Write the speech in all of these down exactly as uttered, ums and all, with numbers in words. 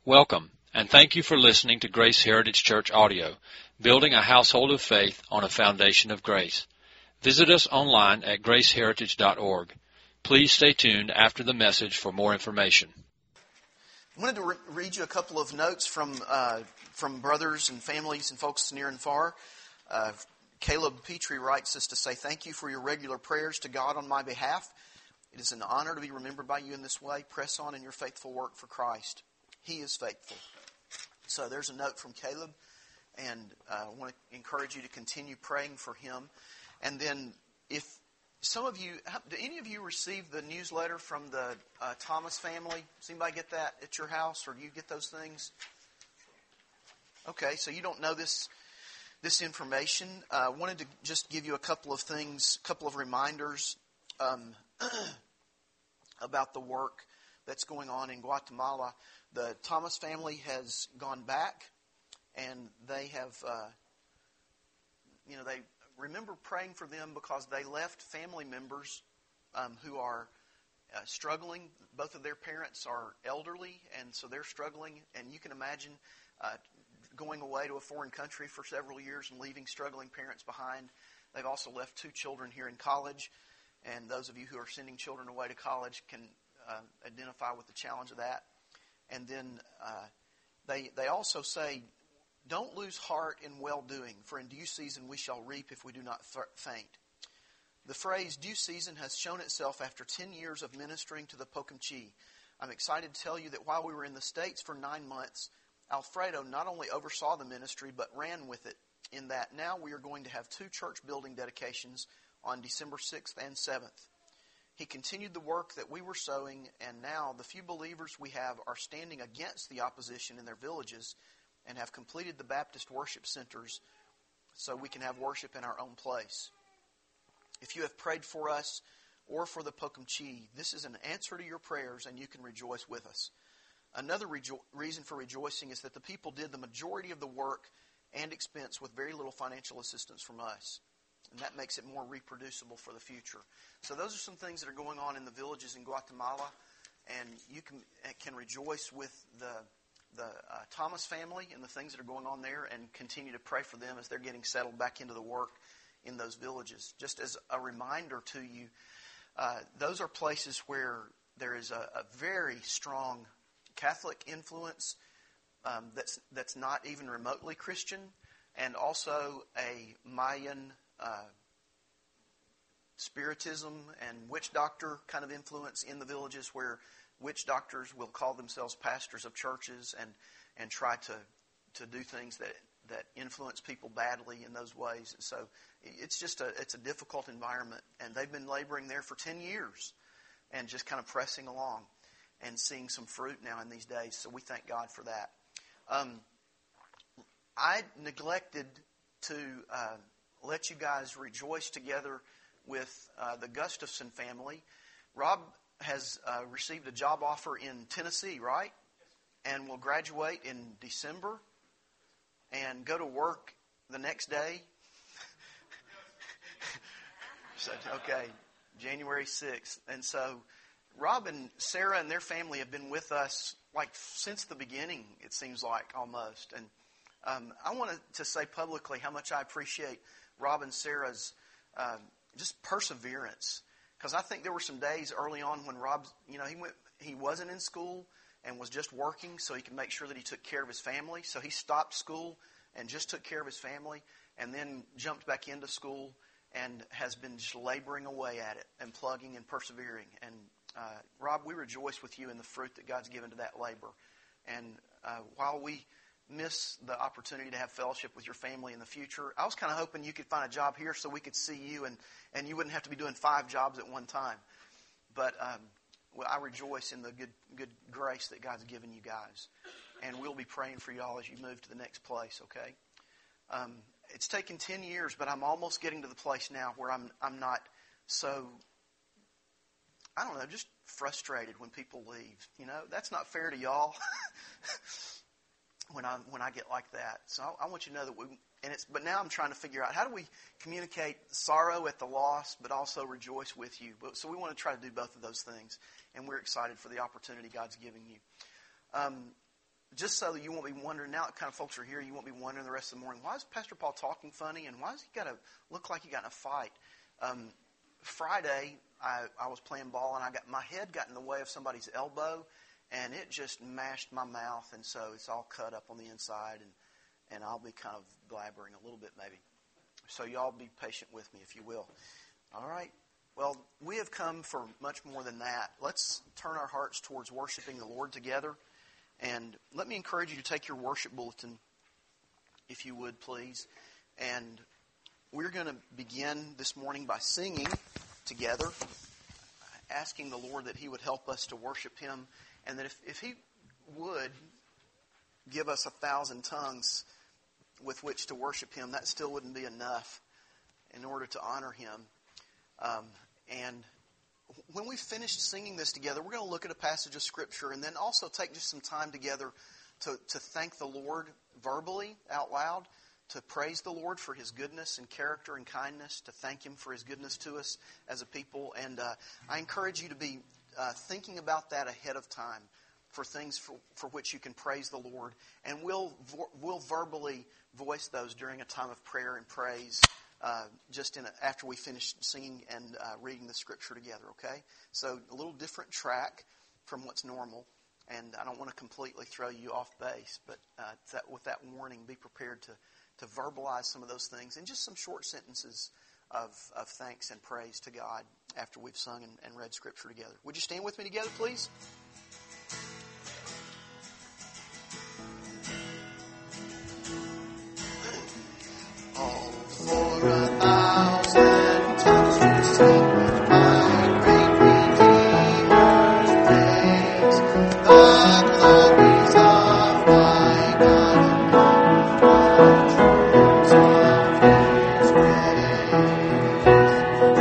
Welcome, and thank you for listening to Grace Heritage Church Audio, building a household of faith on a foundation of grace. Visit us online at grace heritage dot org. Please stay tuned after the message for more information. I wanted to re- read you a couple of notes from uh, from brothers and families and folks near and far. Uh, Caleb Petrie writes us to say, "Thank you for your regular prayers to God on my behalf. It is an honor to be remembered by you in this way. Press on in your faithful work for Christ. He is faithful." So there's a note from Caleb, and uh, I want to encourage you to continue praying for him. And then if some of you, do any of you receive the newsletter from the uh, Thomas family? Does anybody get that at your house, or do you get those things? Okay, so you don't know this this information. I uh, wanted to just give you a couple of things, a couple of reminders um, about the work that's going on in Guatemala. The Thomas family has gone back, and they have, uh, you know, they remember praying for them because they left family members um, who are uh, struggling. Both of their parents are elderly, and so they're struggling. And you can imagine uh, going away to a foreign country for several years and leaving struggling parents behind. They've also left two children here in college, and those of you who are sending children away to college can uh, identify with the challenge of that. And then uh, they they also say, "Don't lose heart in well-doing, for in due season we shall reap if we do not faint." The phrase "due season" has shown itself after ten years of ministering to the Pocumchi. I'm excited to tell you that while we were in the States for nine months, Alfredo not only oversaw the ministry, but ran with it, in that now we are going to have two church building dedications on December sixth and seventh. He continued the work that we were sowing, and now the few believers we have are standing against the opposition in their villages and have completed the Baptist worship centers so we can have worship in our own place. If you have prayed for us or for the Pocumchi, this is an answer to your prayers, and you can rejoice with us. Another rejo- reason for rejoicing is that the people did the majority of the work and expense with very little financial assistance from us. And that makes it more reproducible for the future. So those are some things that are going on in the villages in Guatemala, and you can can rejoice with the the uh, Thomas family and the things that are going on there, and continue to pray for them as they're getting settled back into the work in those villages. Just as a reminder to you, uh, those are places where there is a, a very strong Catholic influence um, that's that's not even remotely Christian, and also a Mayan Uh, spiritism and witch doctor kind of influence in the villages, where witch doctors will call themselves pastors of churches and and try to to do things that that influence people badly in those ways. And so it's just a it's a difficult environment, and they've been laboring there for ten years and just kind of pressing along and seeing some fruit now in these days. So we thank God for that. Um, I neglected to uh, let you guys rejoice together with uh, the Gustafson family. Rob has uh, received a job offer in Tennessee, right? And will graduate in December and go to work the next day. So, okay, January sixth. And so Rob and Sarah and their family have been with us like since the beginning, it seems like, almost. And um, I wanted to say publicly how much I appreciate Rob and Sarah's uh, just perseverance, because I think there were some days early on when Rob, you know, he went, he wasn't in school and was just working so he could make sure that he took care of his family. So he stopped school and just took care of his family, and then jumped back into school and has been just laboring away at it and plugging and persevering. And uh, Rob, we rejoice with you in the fruit that God's given to that labor. And uh, while we miss the opportunity to have fellowship with your family in the future, I was kind of hoping you could find a job here so we could see you, and, and you wouldn't have to be doing five jobs at one time. But um, well, I rejoice in the good good grace that God's given you guys. And we'll be praying for you all as you move to the next place, okay? Um, it's taken ten years, but I'm almost getting to the place now where I'm I'm not so, I don't know, just frustrated when people leave. You know, that's not fair to y'all. when I when I get like that. So I, I want you to know that we, and it's, but now I'm trying to figure out how do we communicate sorrow at the loss, but also rejoice with you. But, so we want to try to do both of those things, and we're excited for the opportunity God's giving you. Um, just so that you won't be wondering, now that kind of folks are here, you won't be wondering the rest of the morning, why is Pastor Paul talking funny, and why does he got to look like he got in a fight? Um, Friday, I, I was playing ball, and I got my head got in the way of somebody's elbow, and it just mashed my mouth, and so it's all cut up on the inside, and, and I'll be kind of blabbering a little bit maybe. So y'all be patient with me, if you will. All right. Well, we have come for much more than that. Let's turn our hearts towards worshiping the Lord together. And let me encourage you to take your worship bulletin, if you would, please. And we're going to begin this morning by singing together, asking the Lord that He would help us to worship Him, and that if, if He would give us a thousand tongues with which to worship Him, that still wouldn't be enough in order to honor Him. Um, and when we finished singing this together, we're going to look at a passage of Scripture and then also take just some time together to, to thank the Lord verbally, out loud, to praise the Lord for His goodness and character and kindness, to thank Him for His goodness to us as a people. And uh, I encourage you to be uh, thinking about that ahead of time for things for, for which you can praise the Lord. And we'll, we'll verbally voice those during a time of prayer and praise Uh, just in a, after we finish singing and uh, reading the Scripture together, okay? So a little different track from what's normal, and I don't want to completely throw you off base, but uh, that, with that warning, be prepared to, to verbalize some of those things in just some short sentences of, of thanks and praise to God after we've sung and, and read Scripture together. Would you stand with me together, please? All for a thousand tongues to sing my great Redeemer's praise, the glories of my God, the truths of His grace.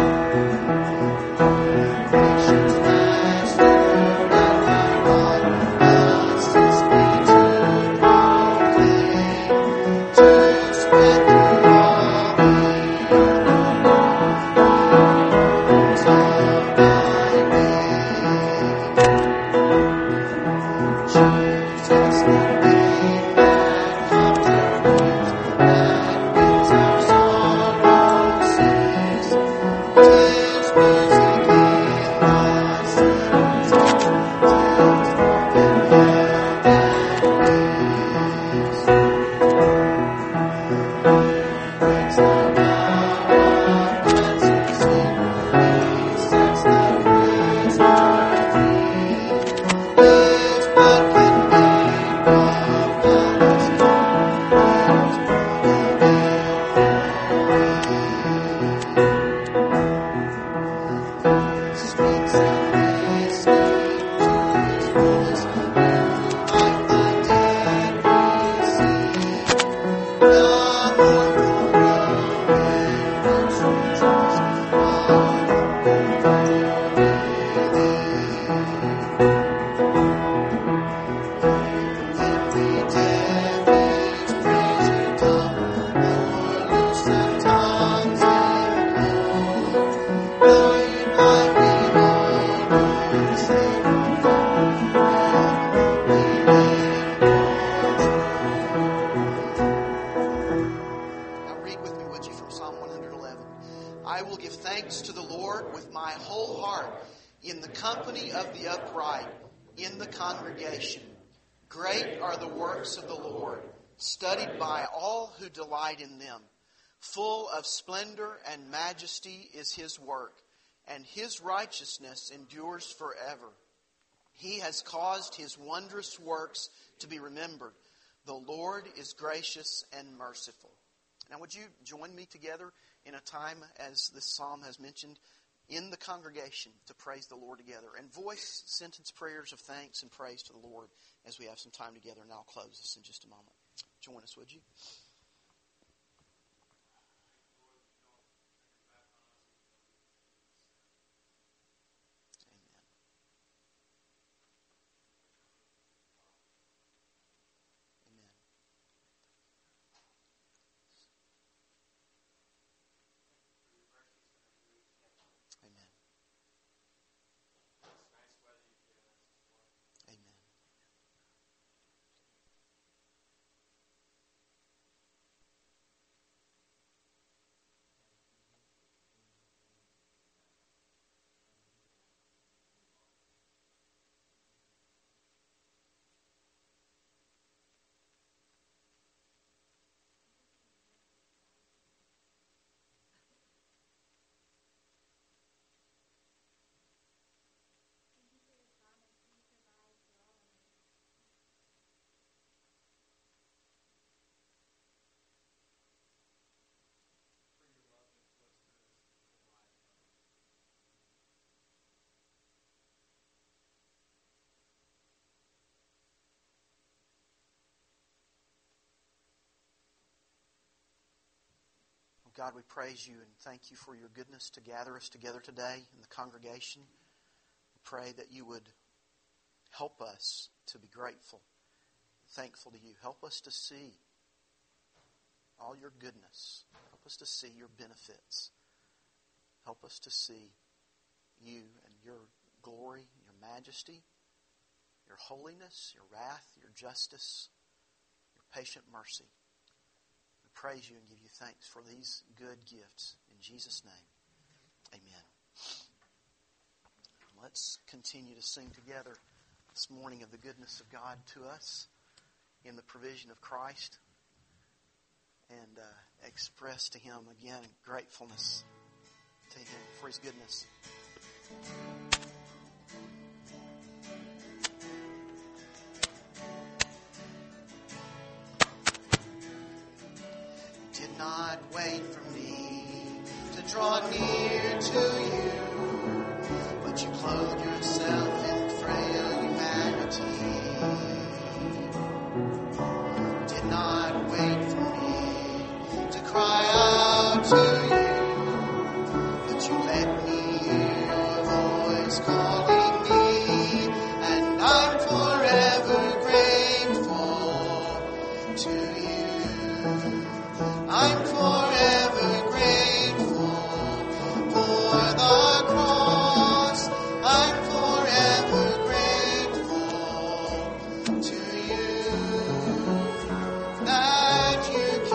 Nations pass through and my God assist me to proclaim, to spread through all the earth of Thy name. Jesus, the name that calms our fears, that bids our sorrow cease, gives music in the saints' hearts, tells forth in them. Full of splendor and majesty is His work, and His righteousness endures forever. He has caused His wondrous works to be remembered. The Lord is gracious and merciful. Now would you join me together in a time, as this psalm has mentioned, in the congregation to praise the Lord together and voice sentence prayers of thanks and praise to the Lord as we have some time together. And I'll close this in just a moment. Join us, would you? God, we praise you and thank you for your goodness to gather us together today in the congregation. We pray that you would help us to be grateful, thankful to you. Help us to see all your goodness. Help us to see your benefits. Help us to see you and your glory, your majesty, your holiness, your wrath, your justice, your patient mercy. We praise you and give you thanks for these good gifts. In Jesus' name, amen. Let's continue to sing together this morning of the goodness of God to us in the provision of Christ, and uh, express to Him again gratefulness to Him for His goodness. Did not wait for me to draw near to you, but you clothed yourself in frail humanity. Did not wait for me to cry out to you, but you let me hear your voice calling me, and I'm forever grateful to you. I'm forever grateful for the cross. I'm forever grateful to you that you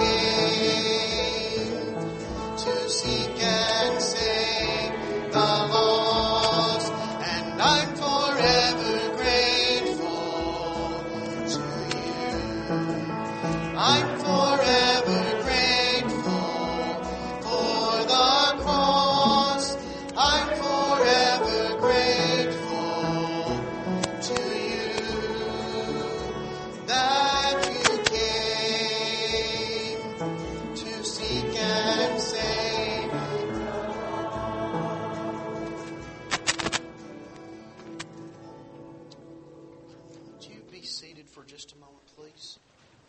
came to seek and save the lost, and I'm forever grateful to you. I'm forever grateful for the cross. I'm forever grateful to you that you came to seek and save. Would you be seated for just a moment, please?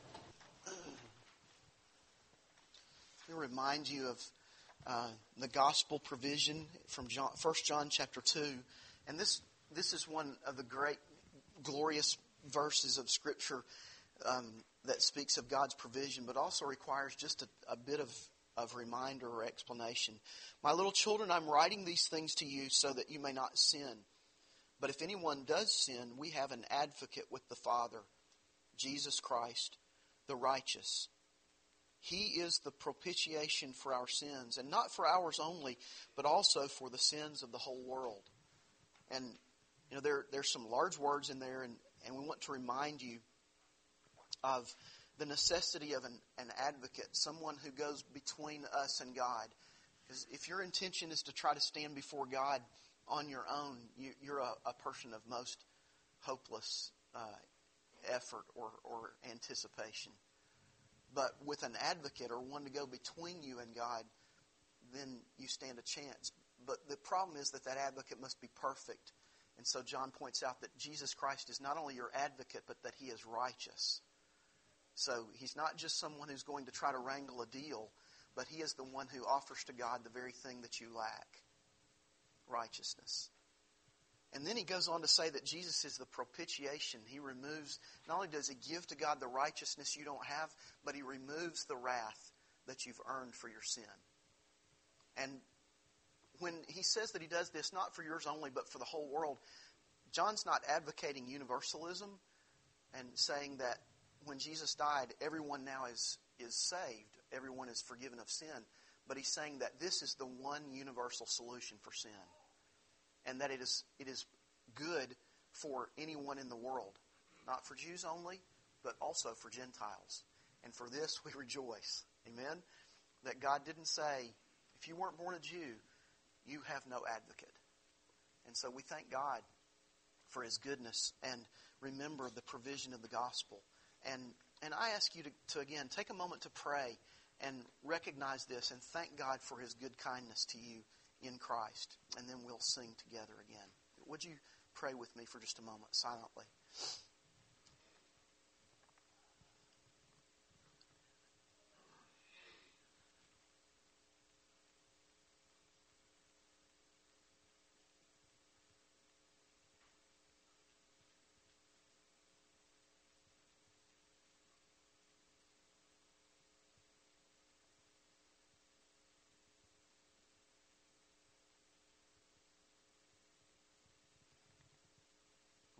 Let me remind you of uh, the gospel provision from John, First John chapter two. And this this is one of the great, glorious verses of Scripture um, that speaks of God's provision, but also requires just a, a bit of, of reminder or explanation. My little children, I'm writing these things to you so that you may not sin. But if anyone does sin, we have an advocate with the Father, Jesus Christ, the righteous. He is the propitiation for our sins, and not for ours only, but also for the sins of the whole world. And, you know, there there's some large words in there, and, and we want to remind you of the necessity of an, an advocate, someone who goes between us and God. Because if your intention is to try to stand before God on your own, you, you're a, a person of most hopeless uh, effort or, or anticipation. But with an advocate or one to go between you and God, then you stand a chance. But the problem is that that advocate must be perfect. And so John points out that Jesus Christ is not only your advocate, but that He is righteous. So He's not just someone who's going to try to wrangle a deal, but He is the one who offers to God the very thing that you lack, righteousness. And then he goes on to say that Jesus is the propitiation. He removes, not only does He give to God the righteousness you don't have, but He removes the wrath that you've earned for your sin. And when he says that He does this not for yours only, but for the whole world, John's not advocating universalism and saying that when Jesus died, everyone now is, is saved. Everyone is forgiven of sin. But he's saying that this is the one universal solution for sin. And that it is it is good for anyone in the world. Not for Jews only, but also for Gentiles. And for this we rejoice. Amen? That God didn't say, if you weren't born a Jew, you have no advocate. And so we thank God for His goodness and remember the provision of the gospel. And and I ask you to, to again, take a moment to pray and recognize this and thank God for His good kindness to you in Christ. And then we'll sing together again. Would you pray with me for just a moment, silently?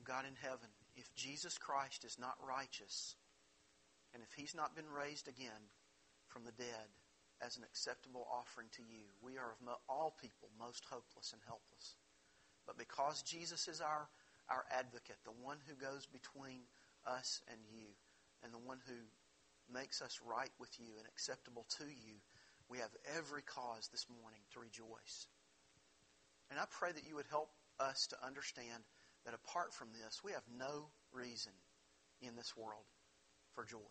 God in heaven, if Jesus Christ is not righteous, and if He's not been raised again from the dead as an acceptable offering to you, we are of mo- all people most hopeless and helpless. But because Jesus is our, our advocate, the one who goes between us and you, and the one who makes us right with you and acceptable to you, we have every cause this morning to rejoice. And I pray that you would help us to understand that apart from this, we have no reason in this world for joy.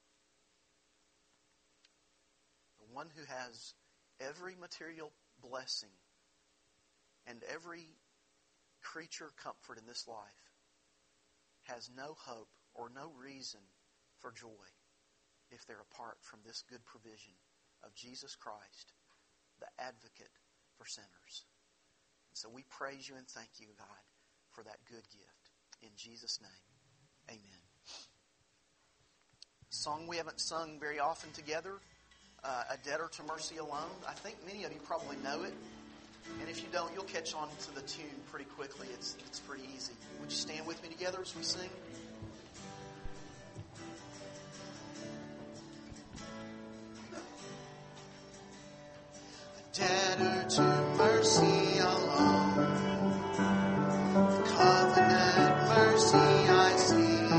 The one who has every material blessing and every creature comfort in this life has no hope or no reason for joy if they're apart from this good provision of Jesus Christ, the advocate for sinners. And so we praise you and thank you, God, for that good gift. In Jesus' name, amen. A song we haven't sung very often together, uh, A Debtor to Mercy Alone. I think many of you probably know it. And if you don't, you'll catch on to the tune pretty quickly. It's, it's pretty easy. Would you stand with me together as we sing? A debtor to mercy alone, the covenant mercy I see.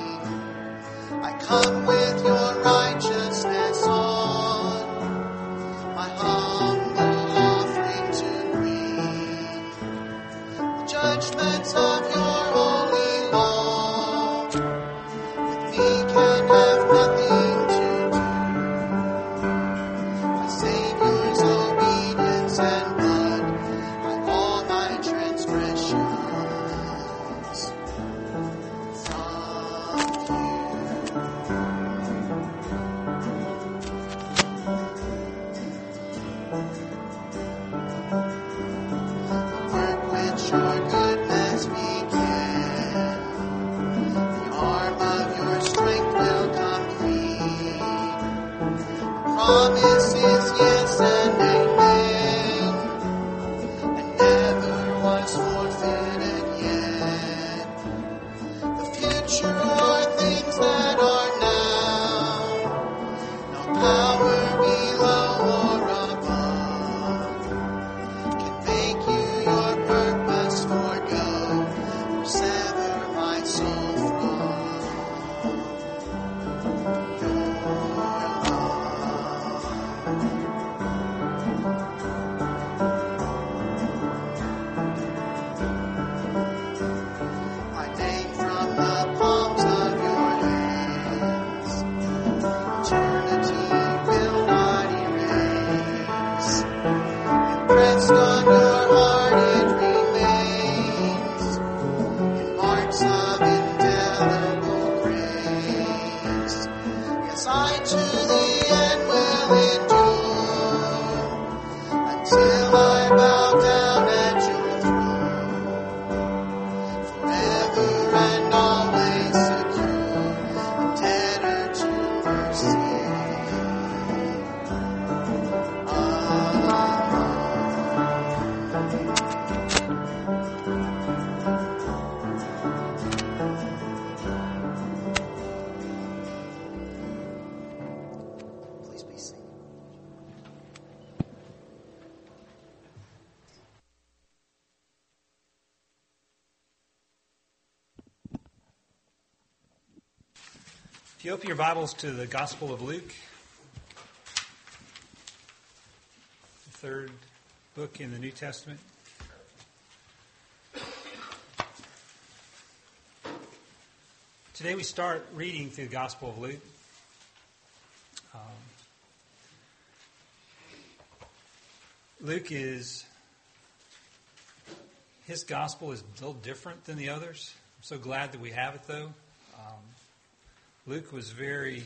I come with your righteousness on my humble offering to bring. The judgments of your holy law with me can have nothing to do. My Savior's obedience and blood, by all my transgressions from the work which your goodness began, the arm of your strength will complete. Promise is yes and amen, and never was forfeited yet. The future are things that are now, no power below or above can make you your purpose forgo or sever my soul from your love. My name from the palms of your hands, eternity will not erase. Impressed on your heart it remains, in marks of indelible grace. Yes, I to the end will endure, until I bow down at your throne, forever and always secure, a debtor to mercy. Please be seated. If you open your Bibles to the Gospel of Luke, the third book in the New Testament. Today we start reading through the Gospel of Luke. Um, Luke is, his gospel is a little different than the others. I'm so glad that we have it though. Um, Luke was very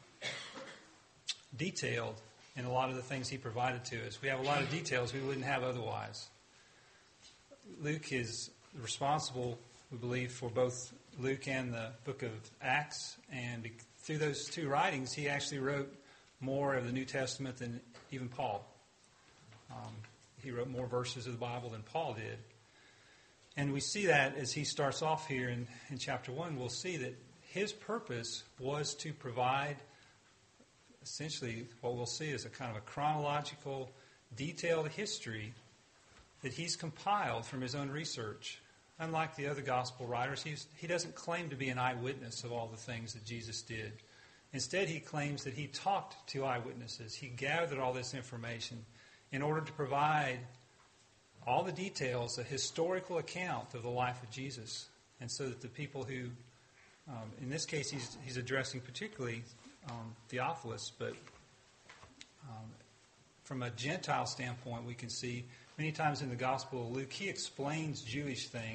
detailed in a lot of the things he provided to us. We have a lot of details we wouldn't have otherwise. Luke is responsible, we believe, for both Luke and the book of Acts. And through those two writings, he actually wrote more of the New Testament than even Paul. Um, he wrote more verses of the Bible than Paul did. And we see that as he starts off here in, in chapter one, we'll see that his purpose was to provide essentially what we'll see is a kind of a chronological, detailed history that he's compiled from his own research. Unlike the other gospel writers, he's, he doesn't claim to be an eyewitness of all the things that Jesus did. Instead, he claims that he talked to eyewitnesses. He gathered all this information in order to provide all the details, a historical account of the life of Jesus. And so that the people who, um, in this case, he's, he's addressing particularly um, Theophilus, but um, from a Gentile standpoint, we can see many times in the Gospel of Luke, he explains Jewish things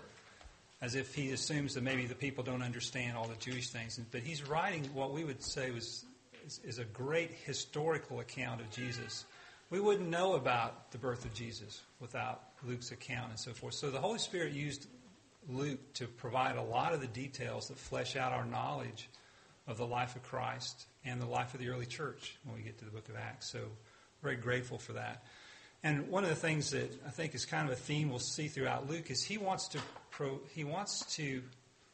as if he assumes that maybe the people don't understand all the Jewish things. But he's writing what we would say was is, is a great historical account of Jesus. We wouldn't know about the birth of Jesus without Luke's account and so forth. So the Holy Spirit used Luke to provide a lot of the details that flesh out our knowledge of the life of Christ and the life of the early church when we get to the book of Acts. So very grateful for that. And one of the things that I think is kind of a theme we'll see throughout Luke is he wants to pro, he wants to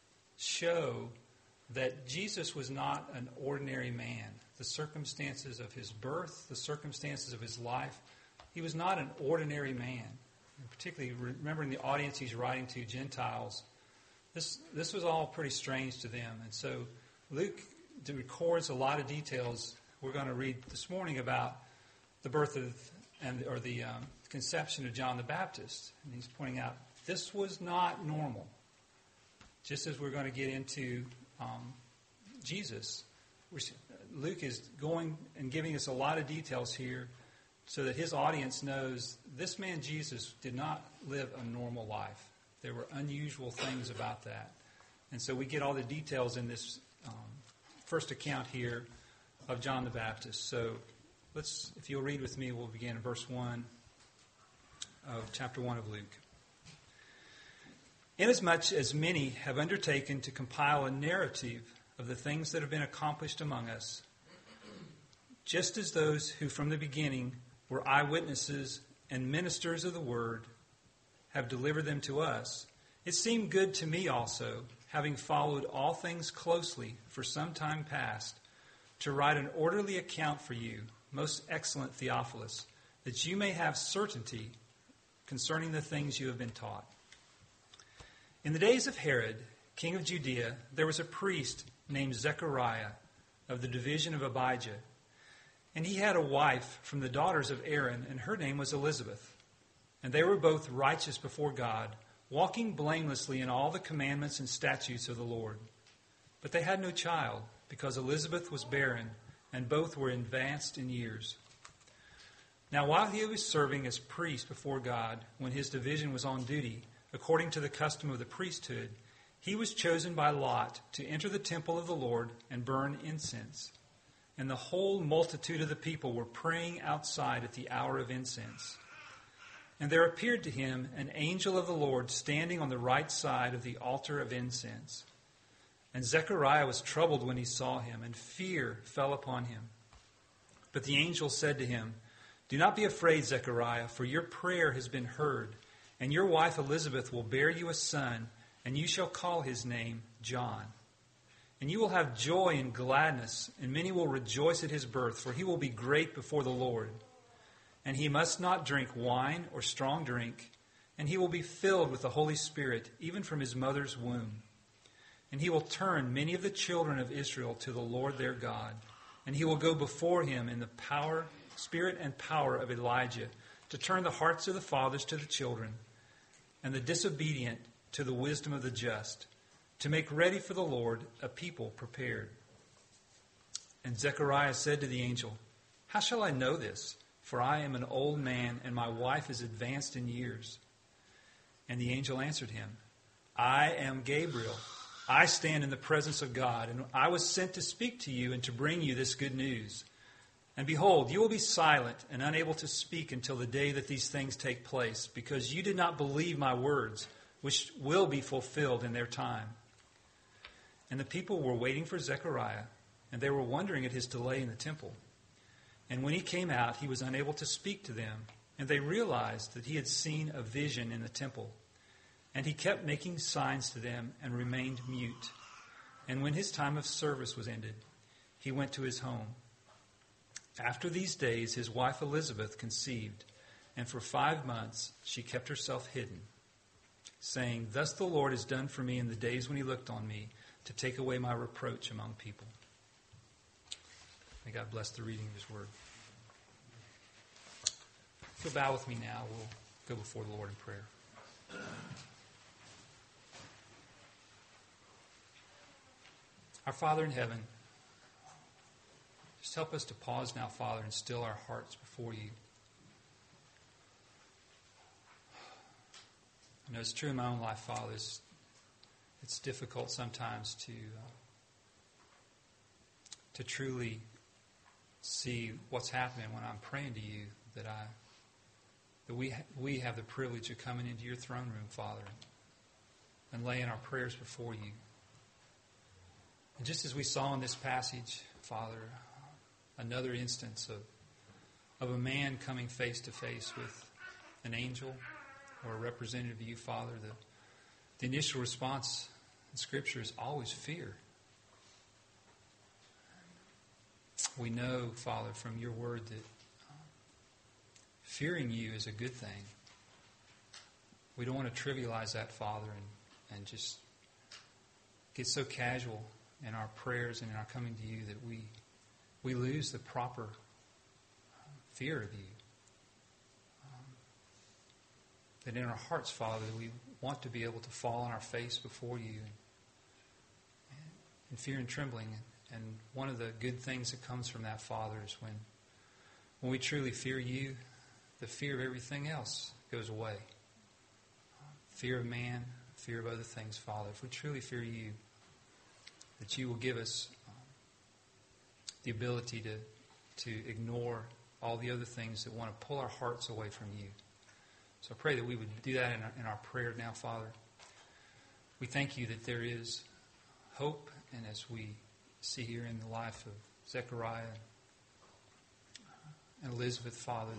show that Jesus was not an ordinary man. The circumstances of his birth, the circumstances of his life, he was not an ordinary man. And particularly remembering the audience he's writing to, Gentiles, this this was all pretty strange to them. And so Luke records a lot of details we're going to read this morning about the birth of and or the um, conception of John the Baptist. And he's pointing out this was not normal. Just as we're going to get into um, Jesus, Luke is going and giving us a lot of details here so that his audience knows this man Jesus did not live a normal life. There were unusual things about that. And so we get all the details in this um, first account here of John the Baptist. So let's, if you'll read with me, we'll begin in verse one of chapter one of Luke. Inasmuch as many have undertaken to compile a narrative of the things that have been accomplished among us, just as those who from the beginning were eyewitnesses and ministers of the word have delivered them to us, it seemed good to me also, having followed all things closely for some time past, to write an orderly account for you, most excellent Theophilus, that you may have certainty concerning the things you have been taught. In the days of Herod, king of Judea, there was a priest named Zechariah of the division of Abijah. And he had a wife from the daughters of Aaron, and her name was Elizabeth. And they were both righteous before God, walking blamelessly in all the commandments and statutes of the Lord. But they had no child, because Elizabeth was barren, and both were advanced in years. Now while he was serving as priest before God, when his division was on duty, according to the custom of the priesthood, he was chosen by lot to enter the temple of the Lord and burn incense. And the whole multitude of the people were praying outside at the hour of incense. And there appeared to him an angel of the Lord standing on the right side of the altar of incense. And Zechariah was troubled when he saw him, and fear fell upon him. But the angel said to him, "Do not be afraid, Zechariah, for your prayer has been heard, and your wife Elizabeth will bear you a son, and you shall call his name John. And you will have joy and gladness, and many will rejoice at his birth, for he will be great before the Lord. And he must not drink wine or strong drink, and he will be filled with the Holy Spirit, even from his mother's womb. And he will turn many of the children of Israel to the Lord their God, and he will go before him in the power, spirit and power of Elijah, to turn the hearts of the fathers to the children, and the disobedient to the wisdom of the just, to make ready for the Lord a people prepared." And Zechariah said to the angel, "How shall I know this? For I am an old man, and my wife is advanced in years." And the angel answered him, "I am Gabriel. I stand in the presence of God, and I was sent to speak to you and to bring you this good news. And behold, you will be silent and unable to speak until the day that these things take place, because you did not believe my words, which will be fulfilled in their time." And the people were waiting for Zechariah, and they were wondering at his delay in the temple. And when he came out, he was unable to speak to them, and they realized that he had seen a vision in the temple. And he kept making signs to them and remained mute. And when his time of service was ended, he went to his home. After these days, his wife Elizabeth conceived, and for five months she kept herself hidden, saying, Thus the Lord has done for me in the days when he looked on me, to take away my reproach among people. May God bless the reading of his word. If you'll bow with me now, we'll go before the Lord in prayer. Our Father in heaven, just help us to pause now, Father, and still our hearts before you. I know it's true in my own life, Father. It's, it's difficult sometimes to uh, to truly see what's happening when I'm praying to you. That I that we ha- we have the privilege of coming into your throne room, Father, and laying our prayers before you. And just as we saw in this passage, Father, another instance of of a man coming face to face with an angel or a representative of you, Father, the, the initial response in Scripture is always fear. We know, Father, from your word that uh, fearing you is a good thing. We don't want to trivialize that, Father, and, and just get so casual in our prayers and in our coming to you that we we lose the proper uh, fear of you. Um, that in our hearts, Father, we want to be able to fall on our face before you and, in fear and trembling. And one of the good things that comes from that, Father, is when when we truly fear you, the fear of everything else goes away. Fear of man, fear of other things, Father. If we truly fear you, that you will give us um, the ability to to ignore all the other things that want to pull our hearts away from you. So I pray that we would do that in our, in our prayer now, Father. We thank you that there is hope, and as we see here in the life of Zechariah and Elizabeth, Father,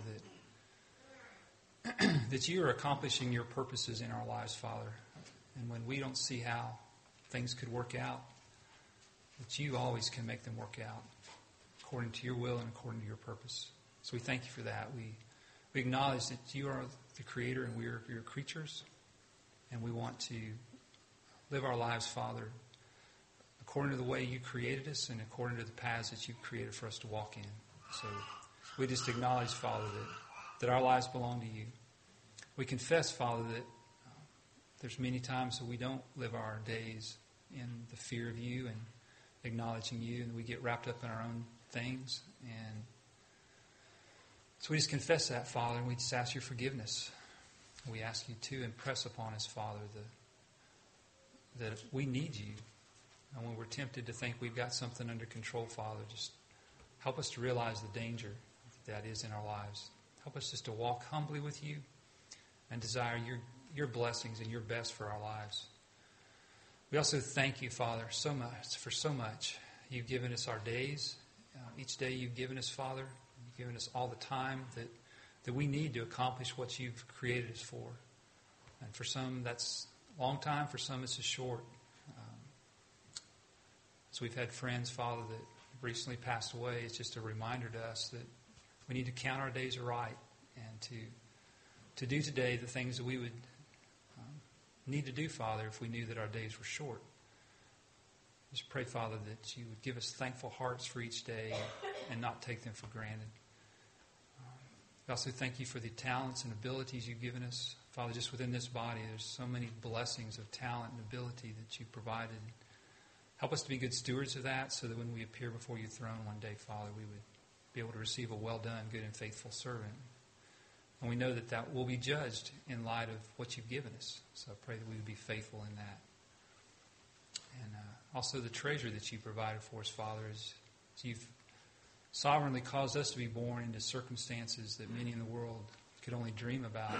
that that you are accomplishing your purposes in our lives, Father. And when we don't see how things could work out, that you always can make them work out according to your will and according to your purpose. So we thank you for that. We we acknowledge that you are the Creator and we are your creatures, and we want to live our lives, Father, according to the way you created us and according to the paths that you've created for us to walk in. So we just acknowledge, Father, that, that our lives belong to you. We confess, Father, that uh, there's many times that we don't live our days in the fear of you and acknowledging you, and we get wrapped up in our own things. And so we just confess that, Father, and we just ask your forgiveness. We ask you to impress upon us, Father, the, that we need you. And when we're tempted to think we've got something under control, Father, just help us to realize the danger that is in our lives. Help us just to walk humbly with you and desire your, your blessings and your best for our lives. We also thank you, Father, so much for so much. You've given us our days. Uh, each day you've given us, Father. You've given us all the time that, that we need to accomplish what you've created us for. And for some, that's a long time. For some, it's a short. So we've had friends, Father, that recently passed away. It's just a reminder to us that we need to count our days aright and to to do today the things that we would um, need to do, Father, if we knew that our days were short. Just pray, Father, that you would give us thankful hearts for each day and not take them for granted. Um, we also thank you for the talents and abilities you've given us. Father, just within this body, there's so many blessings of talent and ability that you've provided. Help us to be good stewards of that so that when we appear before your throne one day, Father, we would be able to receive a well done, good and faithful servant. And we know that that will be judged in light of what you've given us. So I pray that we would be faithful in that. And uh, also the treasure that you provided for us, Father, is you've sovereignly caused us to be born into circumstances that many in the world could only dream about.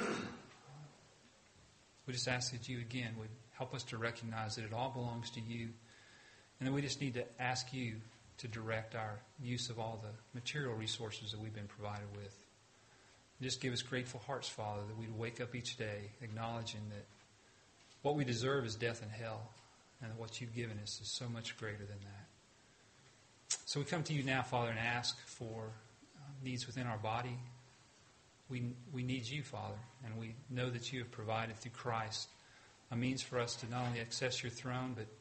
We just ask that you again would help us to recognize that it all belongs to you. And then we just need to ask you to direct our use of all the material resources that we've been provided with. And just give us grateful hearts, Father, that we'd wake up each day acknowledging that what we deserve is death and hell, and what you've given us is so much greater than that. So we come to you now, Father, and ask for uh, needs within our body. We we need you, Father, and we know that you have provided through Christ a means for us to not only access your throne, but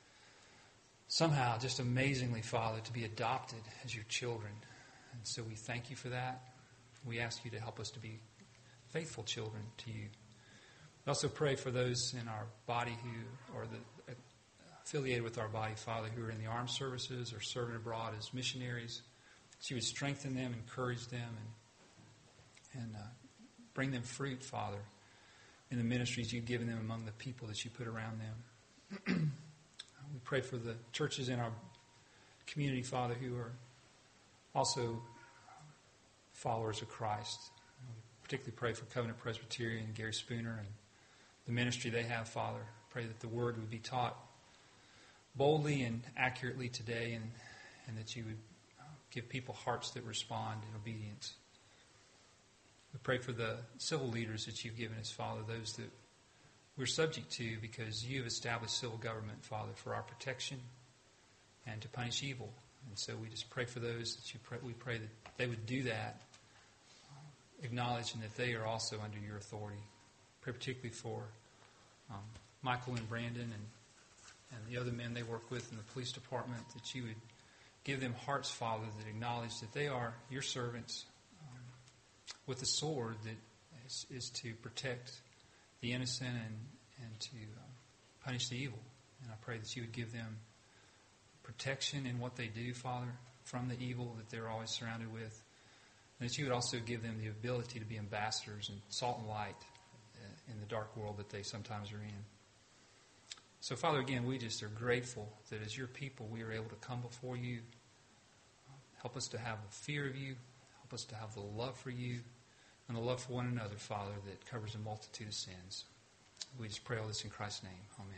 somehow, just amazingly, Father, to be adopted as your children. And so we thank you for that. We ask you to help us to be faithful children to you. We also pray for those in our body who are the, uh, affiliated with our body, Father, who are in the armed services or serving abroad as missionaries. That you would strengthen them, encourage them, and, and uh, bring them fruit, Father, in the ministries you've given them among the people that you put around them. We pray for the churches in our community, Father, who are also followers of Christ. We particularly pray for Covenant Presbyterian, Gary Spooner, and the ministry they have, Father. Pray that the Word would be taught boldly and accurately today, and, and that you would give people hearts that respond in obedience. We pray for the civil leaders that you've given us, Father, those that we're subject to because you have established civil government, Father, for our protection and to punish evil. And so we just pray for those that you pray, we pray that they would do that, acknowledging that they are also under your authority. Pray particularly for um, Michael and Brandon and, and the other men they work with in the police department, that you would give them hearts, Father, that acknowledge that they are your servants um, with a sword that is, is to protect the innocent and, and to um, punish the evil. And I pray that you would give them protection in what they do, Father, from the evil that they're always surrounded with. And that you would also give them the ability to be ambassadors and salt and light uh, in the dark world that they sometimes are in. So, Father, again, we just are grateful that as your people we are able to come before you. Help us to have a fear of you. Help us to have the love for you and the love for one another, Father, that covers a multitude of sins. We just pray all this in Christ's name. Amen.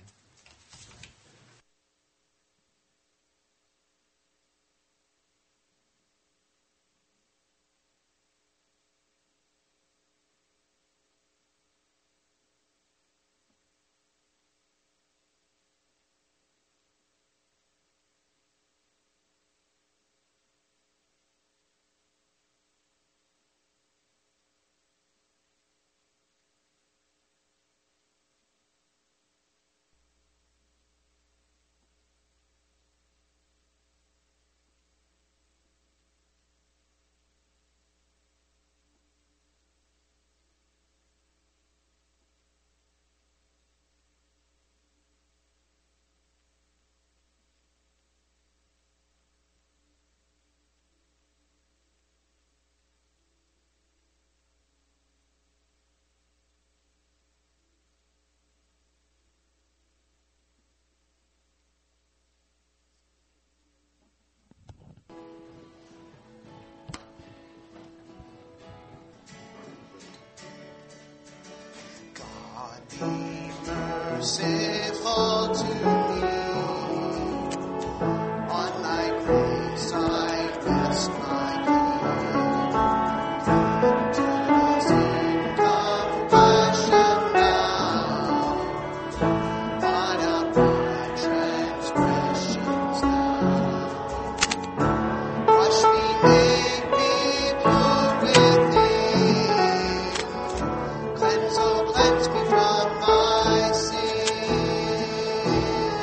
Be merciful to me. On thy grace I rest my King. Turtles in compassion now. Blot out my transgressions now. Wash me, make me pure within. Cleanse, oh cleanse me from my sin.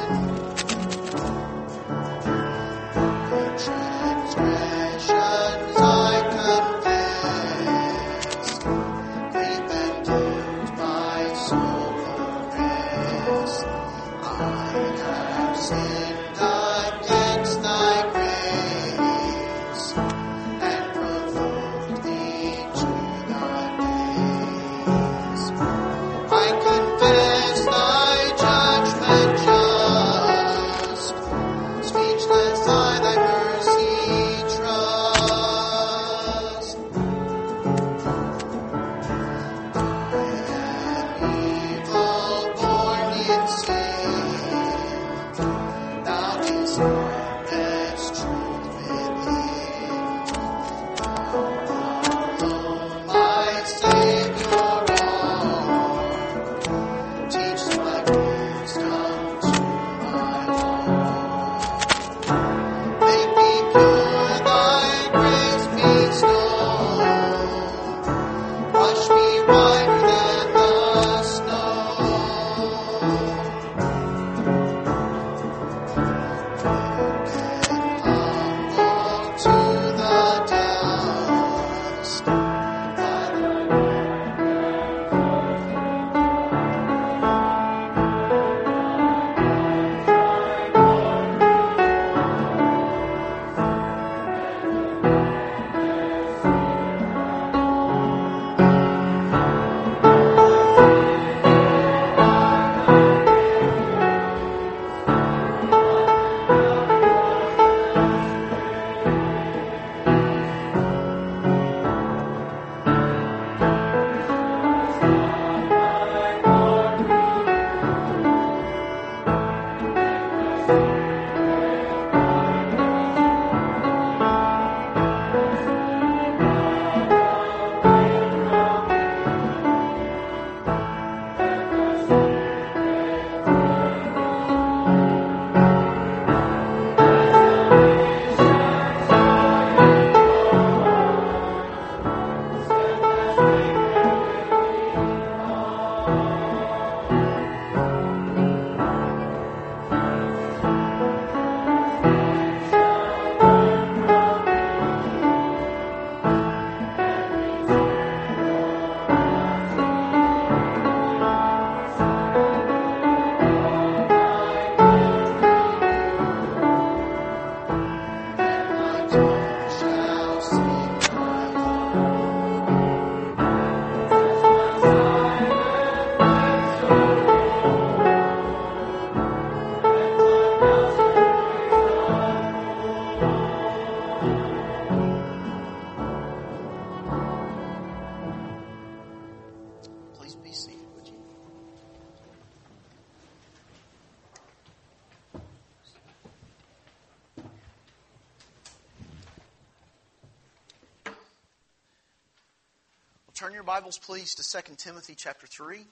Turn your Bibles, please, to Second Timothy chapter three.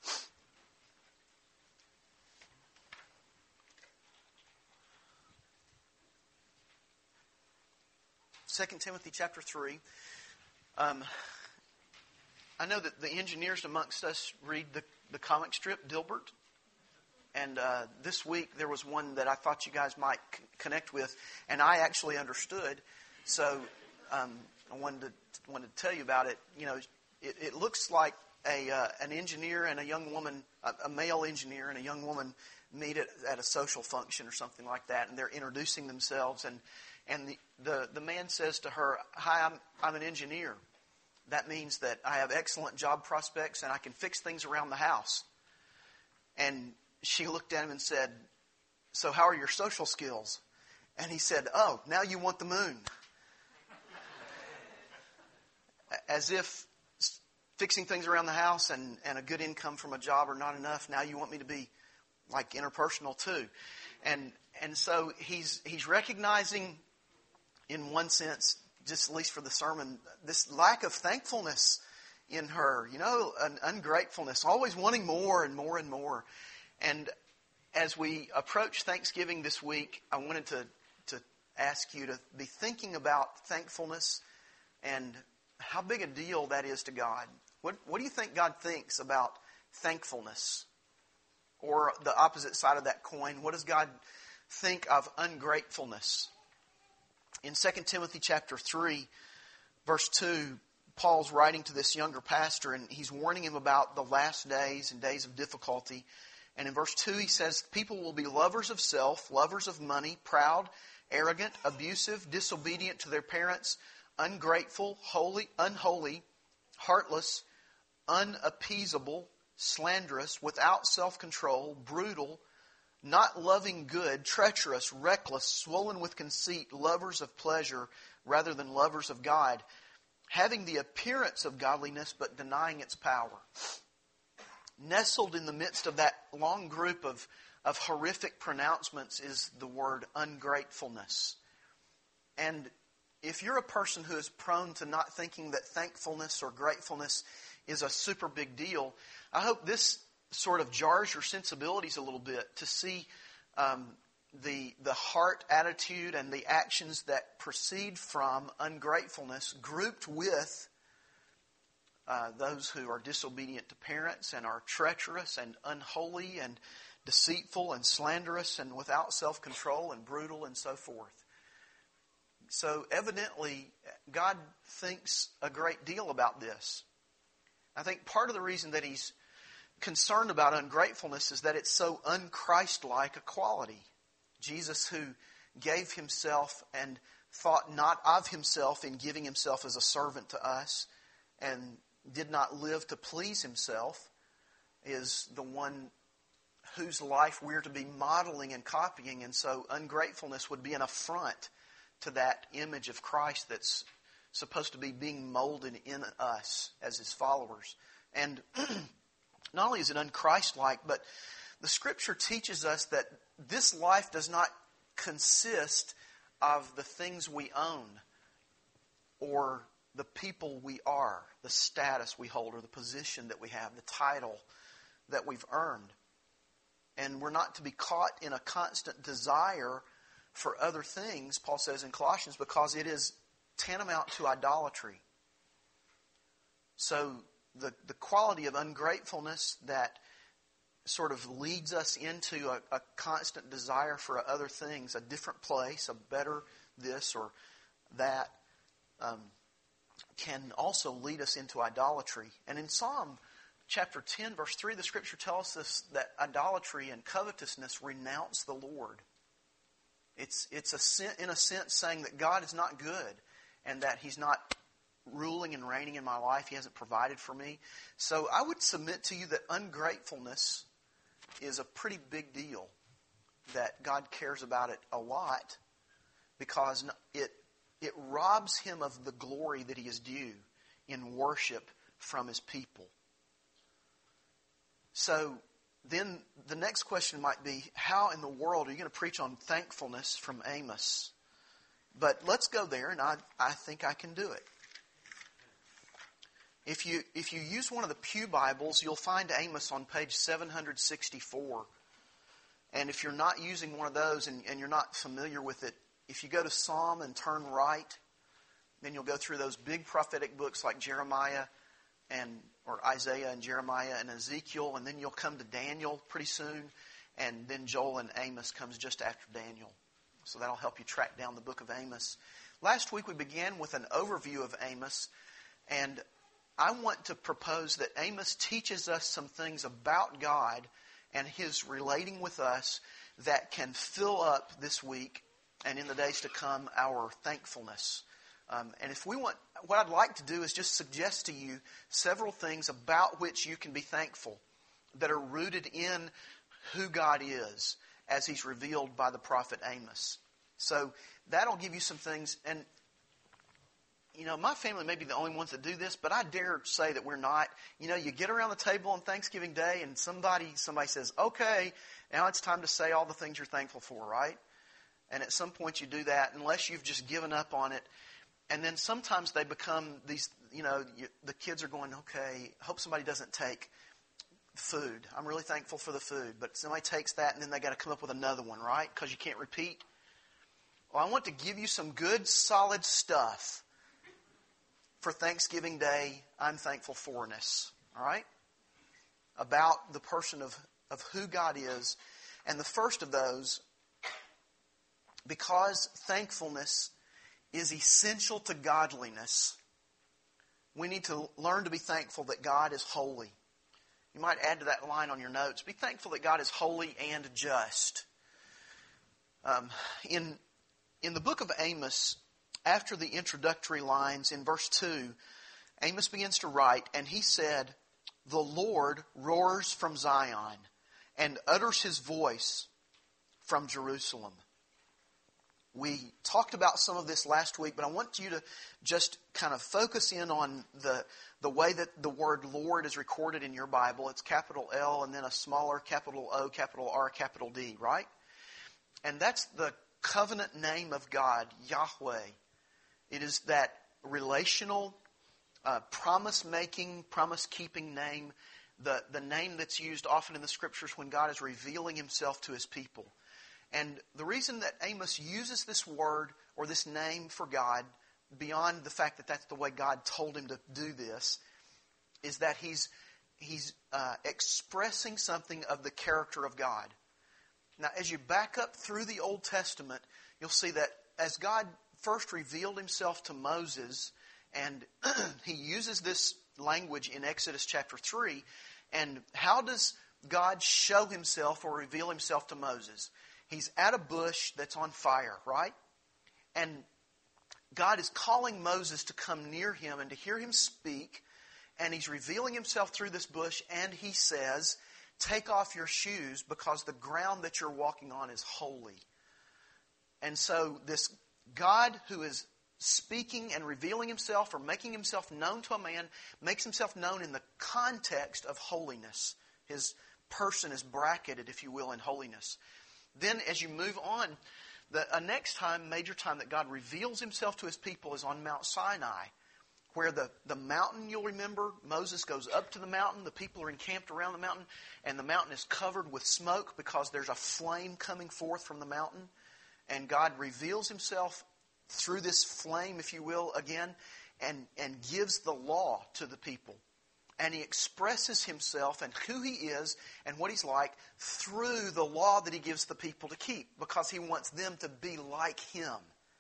Second Timothy chapter three. Um, I know that the engineers amongst us read the, the comic strip, Dilbert. And uh, this week there was one that I thought you guys might c- connect with, and I actually understood. So um, I wanted to wanted to tell you about it. You know, it, it looks like a uh, an engineer and a young woman, a, a male engineer and a young woman meet at, at a social function or something like that, and they're introducing themselves. And and the, the, the man says to her, "Hi, I'm I'm an engineer. That means that I have excellent job prospects and I can fix things around the house." And she looked at him and said, "So how are your social skills?" And he said, "Oh, now you want the moon." As if fixing things around the house and, and a good income from a job are not enough. Now you want me to be like interpersonal too. And and so he's he's recognizing, in one sense, just at least for the sermon, this lack of thankfulness in her, you know, an ungratefulness, always wanting more and more and more. And as we approach Thanksgiving this week, I wanted to, to ask you to be thinking about thankfulness and how big a deal that is to God. What, what do you think God thinks about thankfulness? Or the opposite side of that coin, what does God think of ungratefulness? In Second Timothy chapter three, verse two, Paul's writing to this younger pastor, and he's warning him about the last days and days of difficulty. And in verse two he says, "People will be lovers of self, lovers of money, proud, arrogant, abusive, disobedient to their parents, ungrateful, holy, unholy, heartless, unappeasable, slanderous, without self-control, brutal, not loving good, treacherous, reckless, swollen with conceit, lovers of pleasure rather than lovers of God, having the appearance of godliness but denying its power." Nestled in the midst of that long group of, of horrific pronouncements is the word ungratefulness. And if you're a person who is prone to not thinking that thankfulness or gratefulness is a super big deal, I hope this sort of jars your sensibilities a little bit to see um, the the heart attitude and the actions that proceed from ungratefulness grouped with uh, those who are disobedient to parents and are treacherous and unholy and deceitful and slanderous and without self-control and brutal and so forth. So evidently, God thinks a great deal about this. I think part of the reason that He's concerned about ungratefulness is that it's so un-Christ-like a quality. Jesus, who gave Himself and thought not of Himself in giving Himself as a servant to us and did not live to please Himself, is the one whose life we're to be modeling and copying. And so ungratefulness would be an affront to that image of Christ that's supposed to be being molded in us as His followers. And not only is it un-Christ-like, but the Scripture teaches us that this life does not consist of the things we own or the people we are, the status we hold, or the position that we have, the title that we've earned. And we're not to be caught in a constant desire for other things, Paul says in Colossians, because it is tantamount to idolatry. So the, the quality of ungratefulness that sort of leads us into a, a constant desire for other things, a different place, a better this or that, um, can also lead us into idolatry. And in Psalm chapter ten, verse three, the Scripture tells us that idolatry and covetousness renounce the Lord. It's it's a in a sense saying that God is not good and that He's not ruling and reigning in my life. He hasn't provided for me. So I would submit to you that ungratefulness is a pretty big deal, that God cares about it a lot because it it robs Him of the glory that He is due in worship from His people. So then the next question might be, how in the world are you going to preach on thankfulness from Amos? But let's go there, and I, I think I can do it. If you if you use one of the Pew Bibles, you'll find Amos on page seven sixty-four. And if you're not using one of those and, and you're not familiar with it, if you go to Psalm and turn right, then you'll go through those big prophetic books like Jeremiah and or Isaiah and Jeremiah and Ezekiel, and then you'll come to Daniel pretty soon, and then Joel and Amos comes just after Daniel. So that'll help you track down the book of Amos. Last week we began with an overview of Amos, and I want to propose that Amos teaches us some things about God and His relating with us that can fill up this week and in the days to come our thankfulness. Um, and if we want, what I'd like to do is just suggest to you several things about which you can be thankful that are rooted in who God is as He's revealed by the prophet Amos. So that'll give you some things. And, you know, my family may be the only ones that do this, but I dare say that we're not. You know, you get around the table on Thanksgiving Day and somebody somebody says, okay, now it's time to say all the things you're thankful for, right? And at some point you do that unless you've just given up on it. And then sometimes they become these, you know, you, the kids are going, okay, I hope somebody doesn't take food. I'm really thankful for the food. But somebody takes that and then they got to come up with another one, right? Because you can't repeat. Well, I want to give you some good, solid stuff for Thanksgiving Day, I'm thankful for-ness, all right? About the person of, of who God is. And the first of those, because thankfulness is essential to godliness, we need to learn to be thankful that God is holy. You might add to that line on your notes. Be thankful that God is holy and just. Um, in, in the book of Amos, after the introductory lines in verse two, Amos begins to write, and he said, "The Lord roars from Zion and utters His voice from Jerusalem." We talked about some of this last week, but I want you to just kind of focus in on the the way that the word Lord is recorded in your Bible. It's capital L and then a smaller capital O, capital R, capital D, right? And that's the covenant name of God, Yahweh. It is that relational, uh, promise-making, promise-keeping name, the, the name that's used often in the Scriptures when God is revealing Himself to His people. And the reason that Amos uses this word or this name for God, beyond the fact that that's the way God told him to do this, is that he's he's uh, expressing something of the character of God. Now, as you back up through the Old Testament, you'll see that as God first revealed Himself to Moses, and He uses this language in Exodus chapter three, and how does God show Himself or reveal Himself to Moses? He's at a bush that's on fire, right? And God is calling Moses to come near Him and to hear Him speak. And He's revealing Himself through this bush. And He says, take off your shoes because the ground that you're walking on is holy. And so this God who is speaking and revealing Himself or making Himself known to a man makes Himself known in the context of holiness. His person is bracketed, if you will, in holiness. Then as you move on, the uh, next time, major time that God reveals Himself to His people is on Mount Sinai, where the, the mountain, you'll remember, Moses goes up to the mountain, the people are encamped around the mountain, and the mountain is covered with smoke because there's a flame coming forth from the mountain. And God reveals Himself through this flame, if you will, again, and, and gives the law to the people. And He expresses Himself and who He is and what He's like through the law that He gives the people to keep, because He wants them to be like Him.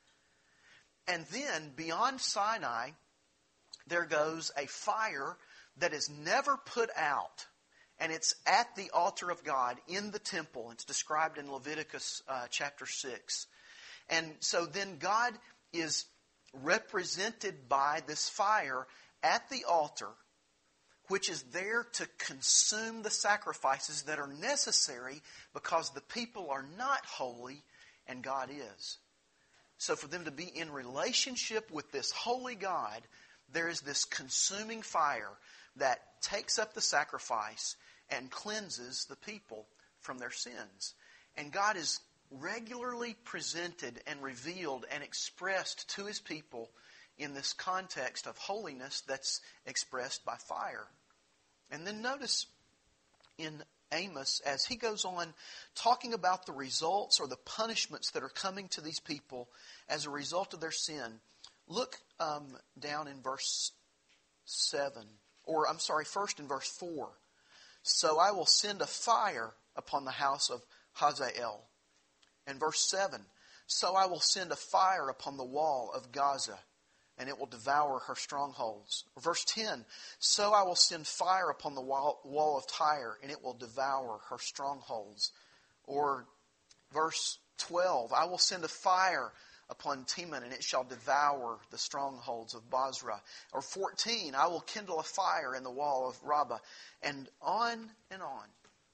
And then beyond Sinai, there goes a fire that is never put out. And it's at the altar of God in the temple. It's described in Leviticus uh, chapter six. And so then God is represented by this fire at the altar, which is there to consume the sacrifices that are necessary because the people are not holy and God is. So for them to be in relationship with this holy God, there is this consuming fire that takes up the sacrifice and cleanses the people from their sins. And God is regularly presented and revealed and expressed to His people in this context of holiness that's expressed by fire. And then notice in Amos, as he goes on talking about the results or the punishments that are coming to these people as a result of their sin, look um, down in verse seven, or I'm sorry, first in verse four. So I will send a fire upon the house of Hazael. And verse seven, so I will send a fire upon the wall of Gaza, and it will devour her strongholds. Or verse ten, so I will send fire upon the wall, wall of Tyre, and it will devour her strongholds. Or verse twelve, I will send a fire upon Teman, and it shall devour the strongholds of Basra. Or fourteen, I will kindle a fire in the wall of Rabbah. And on and on.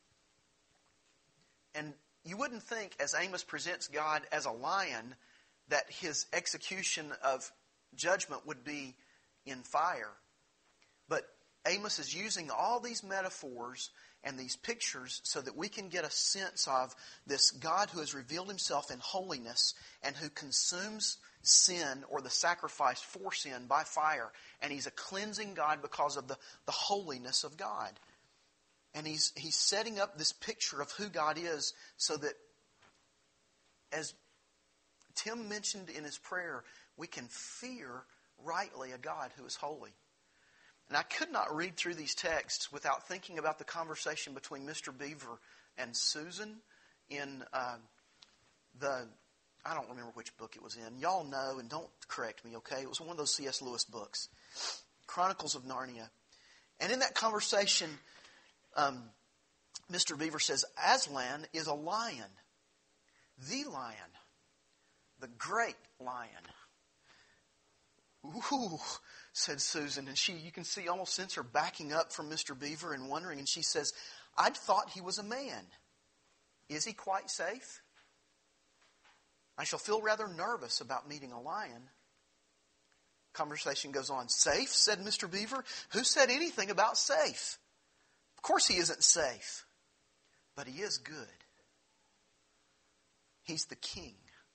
And you wouldn't think, as Amos presents God as a lion, that his execution of judgment would be in fire. But Amos is using all these metaphors and these pictures so that we can get a sense of this God who has revealed himself in holiness and who consumes sin or the sacrifice for sin by fire. And he's a cleansing God because of the, the holiness of God. And he's he's setting up this picture of who God is so that, as Tim mentioned in his prayer, we can fear rightly a God who is holy. And I could not read through these texts without thinking about the conversation between Mister Beaver and Susan in uh, the, I don't remember which book it was in. Y'all know, and don't correct me, okay? It was one of those C S Lewis books, Chronicles of Narnia. And in that conversation, um, Mister Beaver says, Aslan is a lion, the lion, the great lion. Ooh, said Susan, and she, you can see, almost sense her backing up from Mister Beaver and wondering, and she says, I'd thought he was a man. Is he quite safe? I shall feel rather nervous about meeting a lion. Conversation goes on. Safe, said Mister Beaver. Who said anything about safe? Of course he isn't safe, but he is good. He's the king.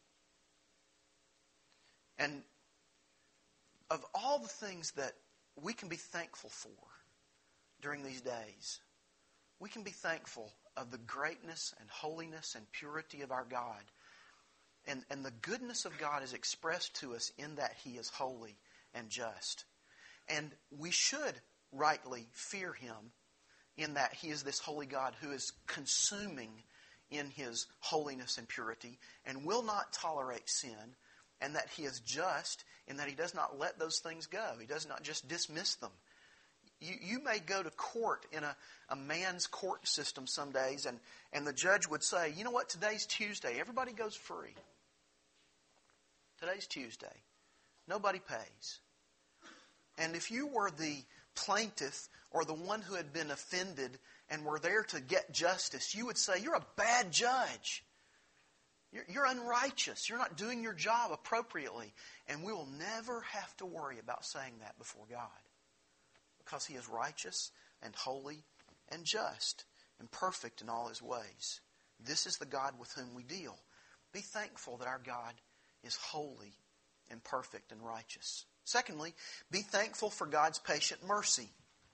And of all the things that we can be thankful for during these days, we can be thankful of the greatness and holiness and purity of our God. And, and the goodness of God is expressed to us in that he is holy and just. And we should rightly fear him in that he is this holy God who is consuming in his holiness and purity and will not tolerate sin, and that he is just in that he does not let those things go. He does not just dismiss them. You, you may go to court in a, a man's court system some days, and, and the judge would say, you know what, today's Tuesday. Everybody goes free. Today's Tuesday. Nobody pays. And if you were the plaintiff or the one who had been offended and were there to get justice, you would say, you're a bad judge. You're, you're unrighteous. You're not doing your job appropriately. And we will never have to worry about saying that before God, because he is righteous and holy and just and perfect in all his ways. This is the God with whom we deal. Be thankful that our God is holy and perfect and righteous. Secondly, be thankful for God's patient mercy.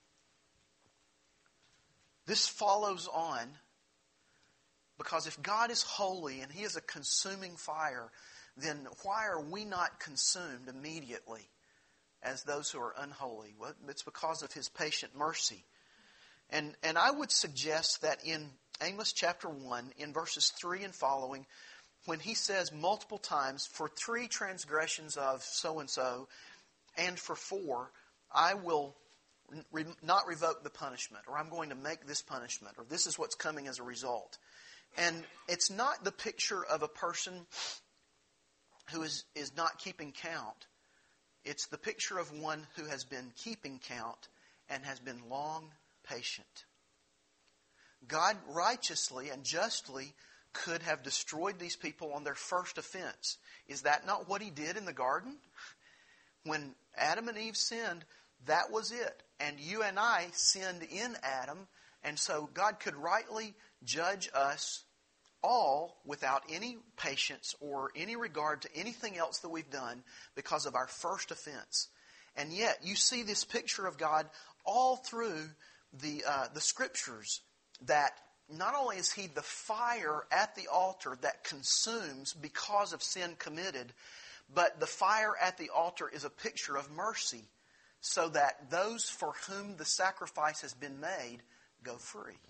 This follows on because if God is holy and he is a consuming fire, then why are we not consumed immediately as those who are unholy? Well, it's because of his patient mercy. And, and I would suggest that in Amos chapter one, in verses three and following, when he says multiple times, for three transgressions of so-and-so, and for four, I will re- not revoke the punishment, or I'm going to make this punishment, or this is what's coming as a result. And it's not the picture of a person who is, is not keeping count. It's the picture of one who has been keeping count and has been long patient. God righteously and justly could have destroyed these people on their first offense. Is that not what he did in the garden? When Adam and Eve sinned, that was it. And you and I sinned in Adam. And so God could rightly judge us all without any patience or any regard to anything else that we've done because of our first offense. And yet, you see this picture of God all through the uh, the Scriptures, that not only is He the fire at the altar that consumes because of sin committed, but the fire at the altar is a picture of mercy, so that those for whom the sacrifice has been made go free.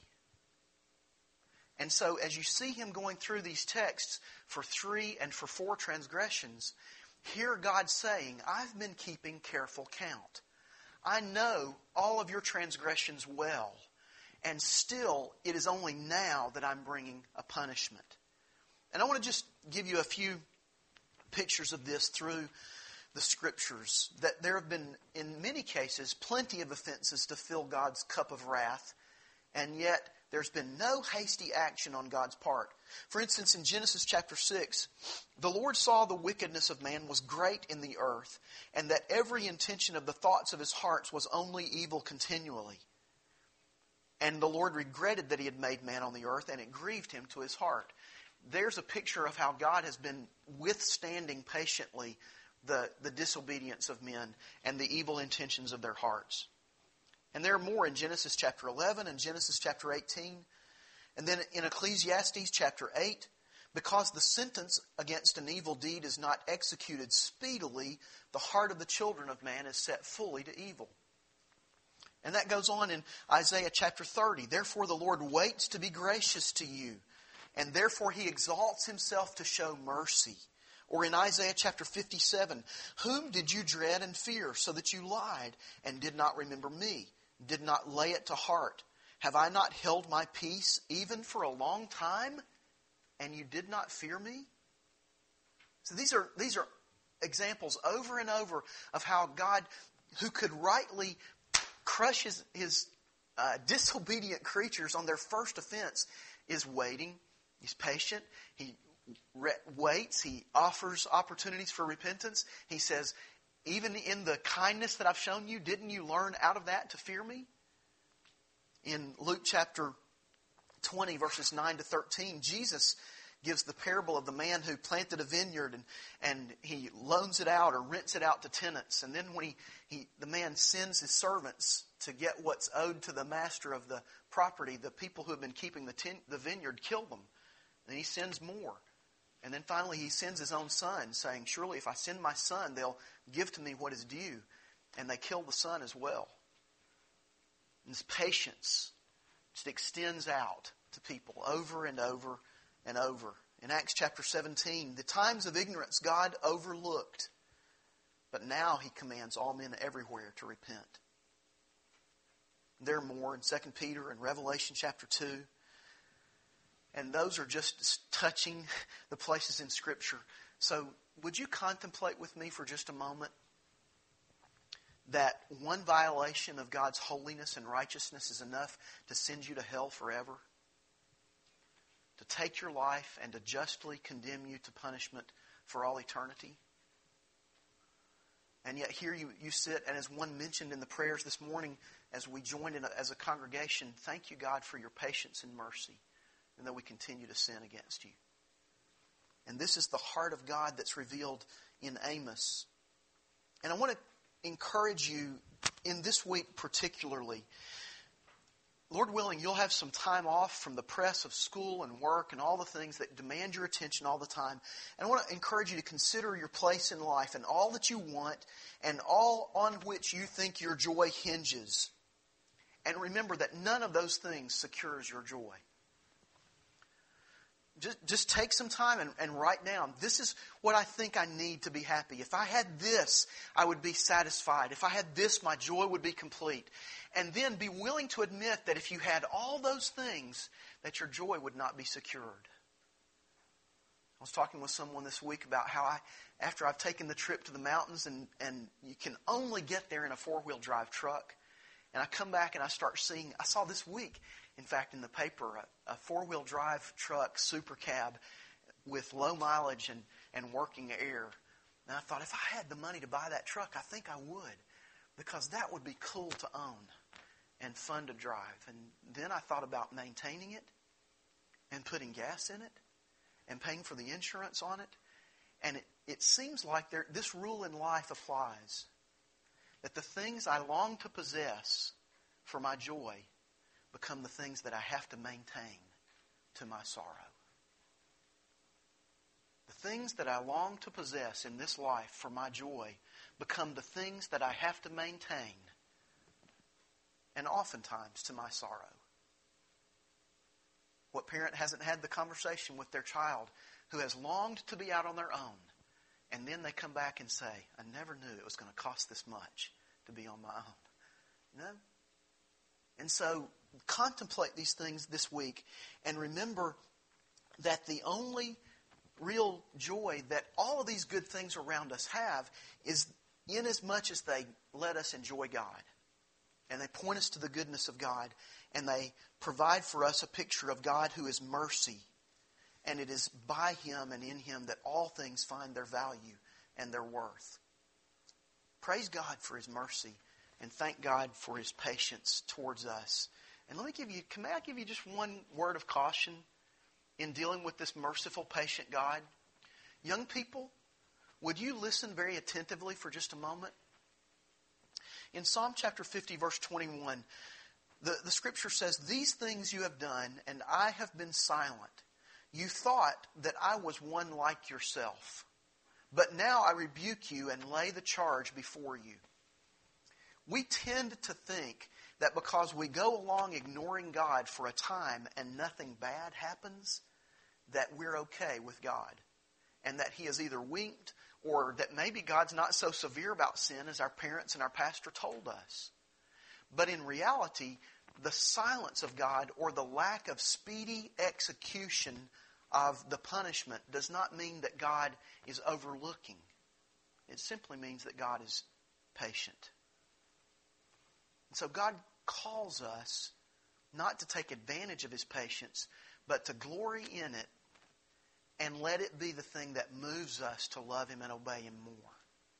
And so as you see Him going through these texts for three and for four transgressions, hear God saying, I've been keeping careful count. I know all of your transgressions well, and still it is only now that I'm bringing a punishment. And I want to just give you a few pictures of this through the Scriptures, that there have been, in many cases, plenty of offenses to fill God's cup of wrath, and yet there's been no hasty action on God's part. For instance, in Genesis chapter six, the Lord saw the wickedness of man was great in the earth, and that every intention of the thoughts of his hearts was only evil continually. And the Lord regretted that He had made man on the earth, and it grieved Him to His heart. There's a picture of how God has been withstanding patiently the, the disobedience of men and the evil intentions of their hearts. And there are more in Genesis chapter eleven and Genesis chapter eighteen. And then in Ecclesiastes chapter eight, because the sentence against an evil deed is not executed speedily, the heart of the children of man is set fully to evil. And that goes on in Isaiah chapter thirty. Therefore the Lord waits to be gracious to you, and therefore He exalts Himself to show mercy. Or in Isaiah chapter fifty-seven, whom did you dread and fear, so that you lied and did not remember me, did not lay it to heart? Have I not held my peace even for a long time, and you did not fear me? So these are these are examples over and over of how God, who could rightly crush His, his uh, disobedient creatures on their first offense, is waiting. He's patient. He re- waits. He offers opportunities for repentance. He says, even in the kindness that I've shown you, didn't you learn out of that to fear me? In Luke chapter twenty, verses nine to thirteen, Jesus gives the parable of the man who planted a vineyard and, and he loans it out or rents it out to tenants. And then when he, he the man sends his servants to get what's owed to the master of the property, the people who have been keeping the, ten, the vineyard kill them. And he sends more. And then finally he sends his own son, saying, surely if I send my son, they'll give to me what is due. And they kill the son as well. And this patience just extends out to people over and over and over. In Acts chapter seventeen, the times of ignorance God overlooked, but now He commands all men everywhere to repent. There are more in Second Peter and Revelation chapter two. And those are just touching the places in Scripture. So would you contemplate with me for just a moment that one violation of God's holiness and righteousness is enough to send you to hell forever? To take your life and to justly condemn you to punishment for all eternity? And yet here you, you sit, and as one mentioned in the prayers this morning, as we joined in a, as a congregation, thank you, God, for your patience and mercy, and that we continue to sin against you. And this is the heart of God that's revealed in Amos. And I want to encourage you in this week particularly. Lord willing, you'll have some time off from the press of school and work and all the things that demand your attention all the time. And I want to encourage you to consider your place in life and all that you want and all on which you think your joy hinges. And remember that none of those things secures your joy. Just, just take some time and, and write down, this is what I think I need to be happy. If I had this, I would be satisfied. If I had this, my joy would be complete. And then be willing to admit that if you had all those things, that your joy would not be secured. I was talking with someone this week about how I, after I've taken the trip to the mountains and, and you can only get there in a four-wheel drive truck, and I come back and I start seeing, I saw this week, in fact, in the paper, a, a four-wheel drive truck, super cab, with low mileage and, and working air. And I thought, if I had the money to buy that truck, I think I would. Because that would be cool to own and fun to drive. And then I thought about maintaining it and putting gas in it and paying for the insurance on it. And it, it seems like there, this rule in life applies. That the things I long to possess for my joy become the things that I have to maintain to my sorrow. The things that I long to possess in this life for my joy become the things that I have to maintain, and oftentimes to my sorrow. What parent hasn't had the conversation with their child who has longed to be out on their own, and then they come back and say, I never knew it was going to cost this much to be on my own. You know? And so, contemplate these things this week, and remember that the only real joy that all of these good things around us have is in as much as they let us enjoy God. And they point us to the goodness of God. And they provide for us a picture of God who is mercy. And it is by Him and in Him that all things find their value and their worth. Praise God for His mercy. And thank God for His patience towards us. And let me give you, can I give you just one word of caution in dealing with this merciful, patient God? Young people, would you listen very attentively for just a moment? In Psalm chapter fifty, verse twenty-one, the, the scripture says, These things you have done, and I have been silent. You thought that I was one like yourself. But now I rebuke you and lay the charge before you. We tend to think that because we go along ignoring God for a time and nothing bad happens, that we're okay with God. And that He has either winked, or that maybe God's not so severe about sin as our parents and our pastor told us. But in reality, the silence of God or the lack of speedy execution of the punishment does not mean that God is overlooking. It simply means that God is patient. And so God calls us not to take advantage of His patience, but to glory in it and let it be the thing that moves us to love Him and obey Him more.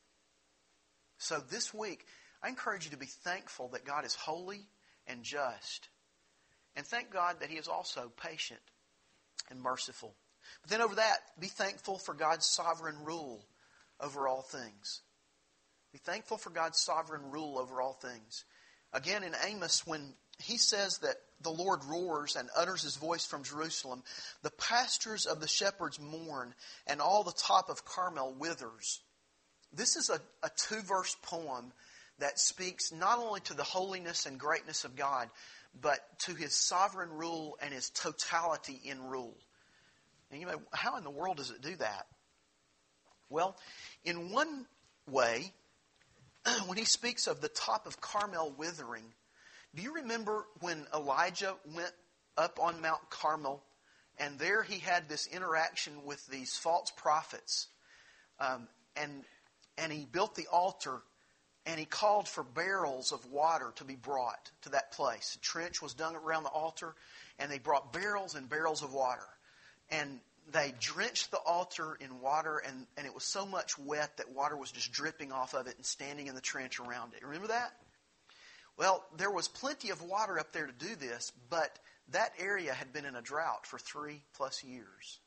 So this week, I encourage you to be thankful that God is holy and just. And thank God that He is also patient and merciful. But then over that, be thankful for God's sovereign rule over all things. Be thankful for God's sovereign rule over all things. Again, in Amos, when he says that the Lord roars and utters His voice from Jerusalem, the pastures of the shepherds mourn, and all the top of Carmel withers. This is a, a two-verse poem that speaks not only to the holiness and greatness of God, but to His sovereign rule and His totality in rule. And you know, how in the world does it do that? Well, in one way, when he speaks of the top of Carmel withering, do you remember when Elijah went up on Mount Carmel, and there he had this interaction with these false prophets, um, and and he built the altar, and he called for barrels of water to be brought to that place. A trench was dug around the altar, and they brought barrels and barrels of water. And they drenched the altar in water, and, and it was so much wet that water was just dripping off of it and standing in the trench around it. Remember that? Well, there was plenty of water up there to do this, but that area had been in a drought for three plus years.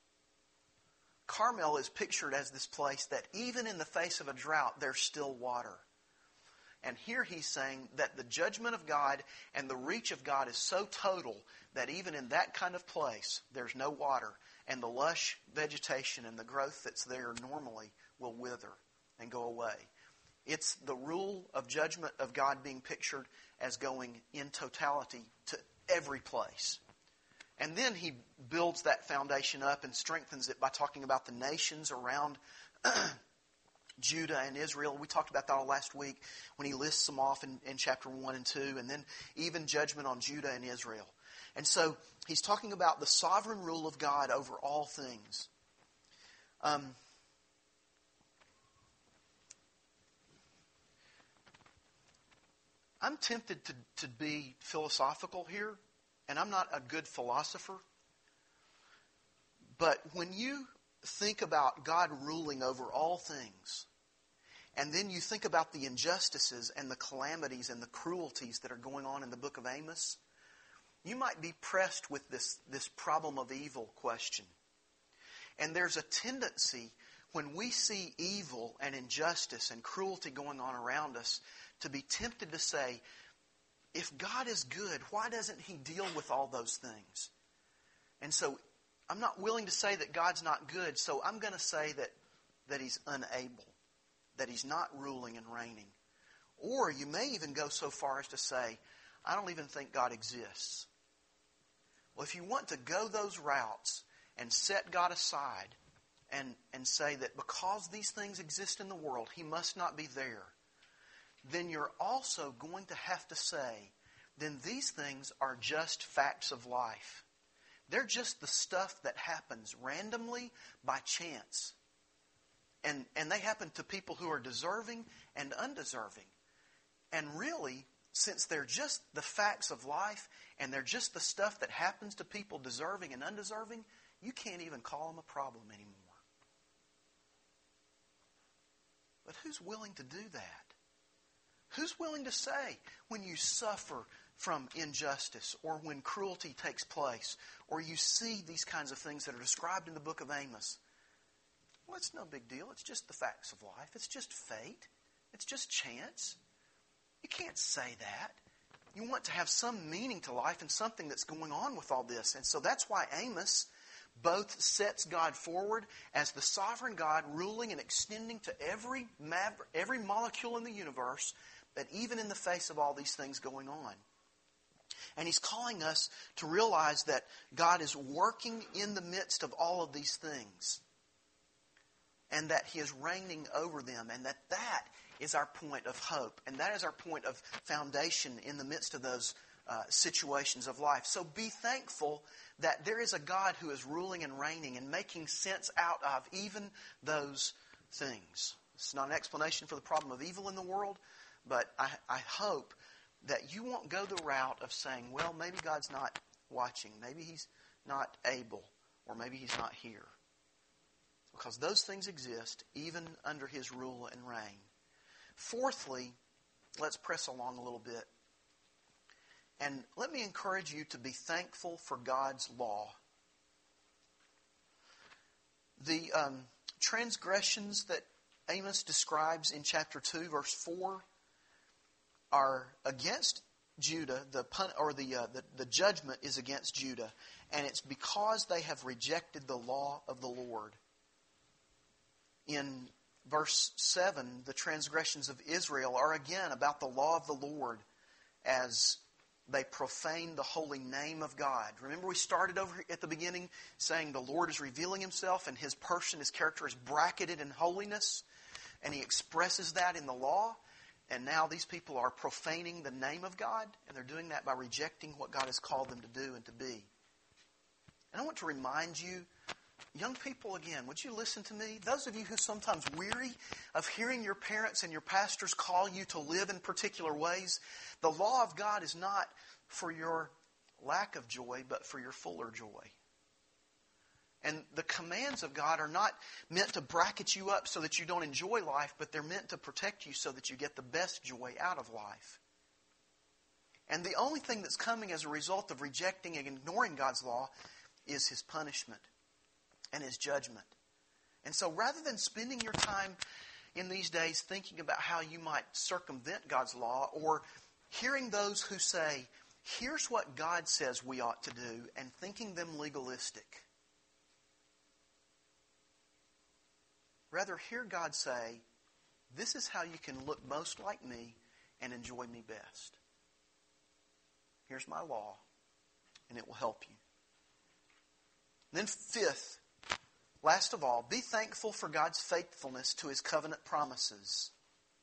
Carmel is pictured as this place that even in the face of a drought, there's still water. And here he's saying that the judgment of God and the reach of God is so total that even in that kind of place, there's no water. And the lush vegetation and the growth that's there normally will wither and go away. It's the rule of judgment of God being pictured as going in totality to every place. And then he builds that foundation up and strengthens it by talking about the nations around Judah and Israel. We talked about that all last week when he lists them off in, in chapter one and two, and then even judgment on Judah and Israel. And so he's talking about the sovereign rule of God over all things. Um, I'm tempted to, to be philosophical here, and I'm not a good philosopher. But when you think about God ruling over all things, and then you think about the injustices and the calamities and the cruelties that are going on in the book of Amos, you might be pressed with this, this problem of evil question. And there's a tendency when we see evil and injustice and cruelty going on around us to be tempted to say, if God is good, why doesn't He deal with all those things? And so I'm not willing to say that God's not good, so I'm going to say that, that He's unable, that He's not ruling and reigning. Or you may even go so far as to say, I don't even think God exists. Well, if you want to go those routes and set God aside and, and say that because these things exist in the world, He must not be there, then you're also going to have to say, then these things are just facts of life. They're just the stuff that happens randomly by chance. And, and they happen to people who are deserving and undeserving. And really, since they're just the facts of life and they're just the stuff that happens to people deserving and undeserving, you can't even call them a problem anymore. But who's willing to do that? Who's willing to say when you suffer from injustice or when cruelty takes place or you see these kinds of things that are described in the book of Amos, well, it's no big deal. It's just the facts of life. It's just fate. It's just chance. You can't say that. You want to have some meaning to life and something that's going on with all this. And so that's why Amos both sets God forward as the sovereign God ruling and extending to every maver- every molecule in the universe, that even in the face of all these things going on. And he's calling us to realize that God is working in the midst of all of these things. And that He is reigning over them. And that that is our point of hope. And that is our point of foundation in the midst of those uh, situations of life. So be thankful that there is a God who is ruling and reigning and making sense out of even those things. It's not an explanation for the problem of evil in the world, but I, I hope that you won't go the route of saying, well, maybe God's not watching. Maybe He's not able. Or maybe He's not here. Because those things exist even under His rule and reign. Fourthly, let's press along a little bit. And let me encourage you to be thankful for God's law. The um, transgressions that Amos describes in chapter two, verse four, are against Judah. The pun, or the, uh, the the judgment is against Judah, and it's because they have rejected the law of the Lord. In verse seven, the transgressions of Israel are again about the law of the Lord as they profane the holy name of God. Remember, we started over at the beginning saying the Lord is revealing Himself and His person, His character is bracketed in holiness, and He expresses that in the law. And now these people are profaning the name of God, and they're doing that by rejecting what God has called them to do and to be. And I want to remind you, young people, again, would you listen to me? Those of you who sometimes weary of hearing your parents and your pastors call you to live in particular ways, the law of God is not for your lack of joy, but for your fuller joy. And the commands of God are not meant to bracket you up so that you don't enjoy life, but they're meant to protect you so that you get the best joy out of life. And the only thing that's coming as a result of rejecting and ignoring God's law is His punishment and His judgment. And so rather than spending your time in these days thinking about how you might circumvent God's law, or hearing those who say, here's what God says we ought to do, and thinking them legalistic, rather hear God say, this is how you can look most like me and enjoy me best. Here's my law, and it will help you. Then fifth, last of all, be thankful for God's faithfulness to His covenant promises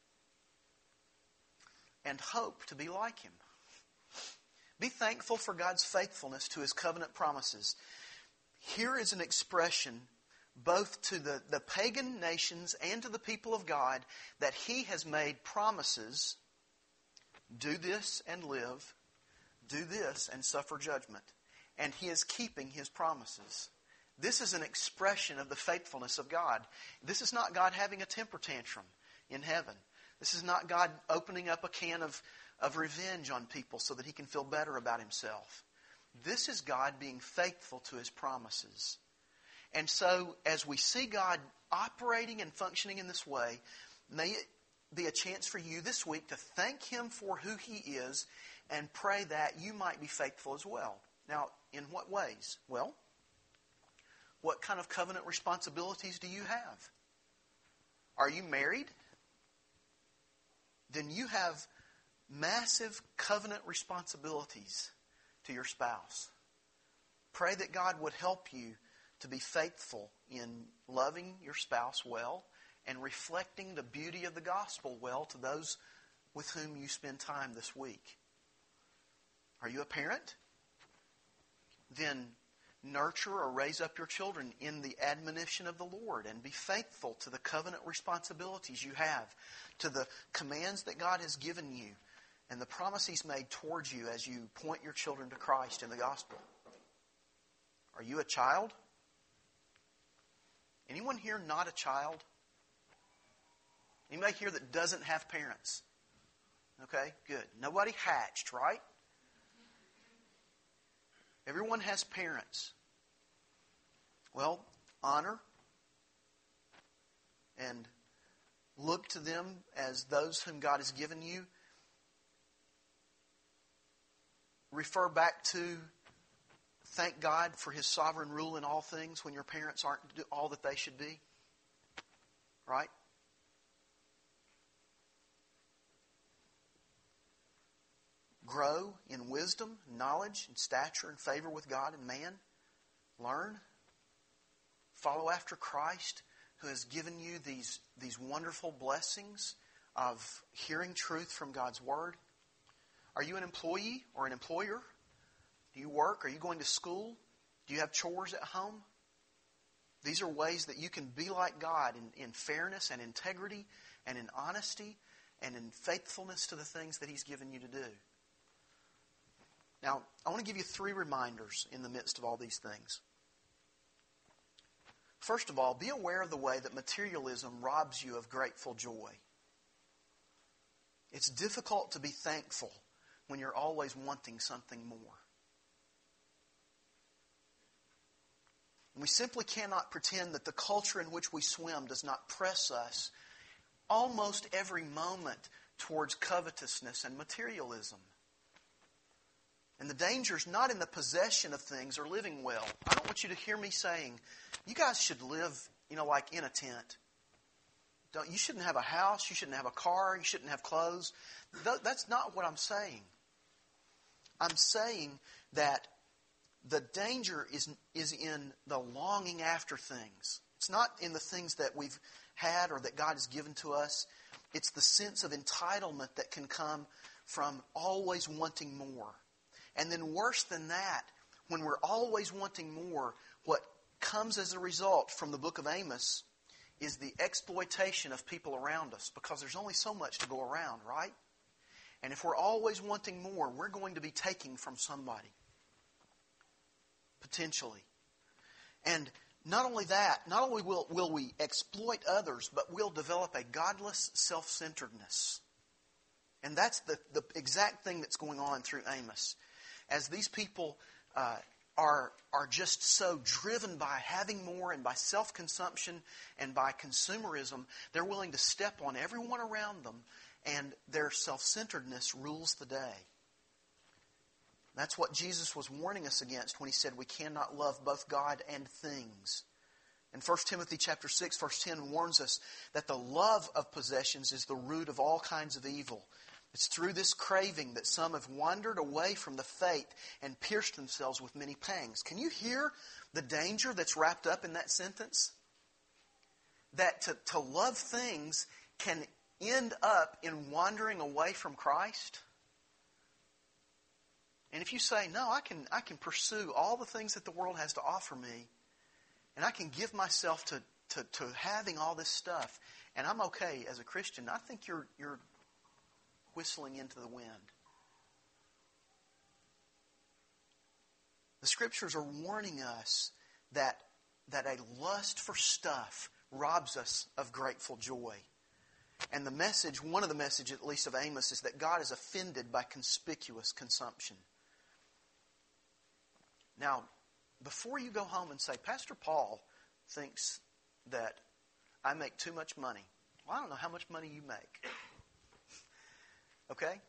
and hope to be like Him. Be thankful for God's faithfulness to His covenant promises. Here is an expression both to the, the pagan nations and to the people of God that He has made promises. Do this and live. Do this and suffer judgment. And He is keeping His promises. This is an expression of the faithfulness of God. This is not God having a temper tantrum in heaven. This is not God opening up a can of, of revenge on people so that He can feel better about Himself. This is God being faithful to His promises. And so, as we see God operating and functioning in this way, may it be a chance for you this week to thank Him for who He is and pray that you might be faithful as well. Now, in what ways? Well, what kind of covenant responsibilities do you have? Are you married? Then you have massive covenant responsibilities to your spouse. Pray that God would help you to be faithful in loving your spouse well and reflecting the beauty of the gospel well to those with whom you spend time this week. Are you a parent? Then nurture or raise up your children in the admonition of the Lord and be faithful to the covenant responsibilities you have, to the commands that God has given you and the promise He's made towards you as you point your children to Christ in the gospel. Are you a child? Anyone here not a child? Anybody here that doesn't have parents? Okay, good. Nobody hatched, right? Everyone has parents. Well, honor and look to them as those whom God has given you. Refer back to thank God for His sovereign rule in all things when your parents aren't all that they should be. Right? Grow in wisdom, knowledge, and stature and favor with God and man. Learn. Follow after Christ, who has given you these, these wonderful blessings of hearing truth from God's Word. Are you an employee or an employer? Do you work? Are you going to school? Do you have chores at home? These are ways that you can be like God in, in fairness and integrity and in honesty and in faithfulness to the things that He's given you to do. Now, I want to give you three reminders in the midst of all these things. First of all, be aware of the way that materialism robs you of grateful joy. It's difficult to be thankful when you're always wanting something more. We simply cannot pretend that the culture in which we swim does not press us almost every moment towards covetousness and materialism. And the danger is not in the possession of things or living well. I don't want you to hear me saying, you guys should live, you know, like in a tent. Don't, you shouldn't have a house. You shouldn't have a car. You shouldn't have clothes. Th- that's not what I'm saying. I'm saying that the danger is, is in the longing after things. It's not in the things that we've had or that God has given to us. It's the sense of entitlement that can come from always wanting more. And then worse than that, when we're always wanting more, what comes as a result from the book of Amos is the exploitation of people around us, because there's only so much to go around, right? And if we're always wanting more, we're going to be taking from somebody. Potentially. And not only that, not only will, will we exploit others, but we'll develop a godless self-centeredness. And that's the, the exact thing that's going on through Amos. As these people uh, are, are just so driven by having more and by self-consumption and by consumerism, they're willing to step on everyone around them, and their self-centeredness rules the day. That's what Jesus was warning us against when He said we cannot love both God and things. And First Timothy chapter six, verse ten warns us that the love of possessions is the root of all kinds of evil. It's through this craving that some have wandered away from the faith and pierced themselves with many pangs. Can you hear the danger that's wrapped up in that sentence? That to, to love things can end up in wandering away from Christ. And if you say, no, I can I can pursue all the things that the world has to offer me, and I can give myself to, to, to having all this stuff, and I'm okay as a Christian, I think you're you're whistling into the wind. The Scriptures are warning us that, that a lust for stuff robs us of grateful joy. And the message, one of the messages at least of Amos, is that God is offended by conspicuous consumption. Now, before you go home and say, Pastor Paul thinks that I make too much money. Well, I don't know how much money you make. Okay?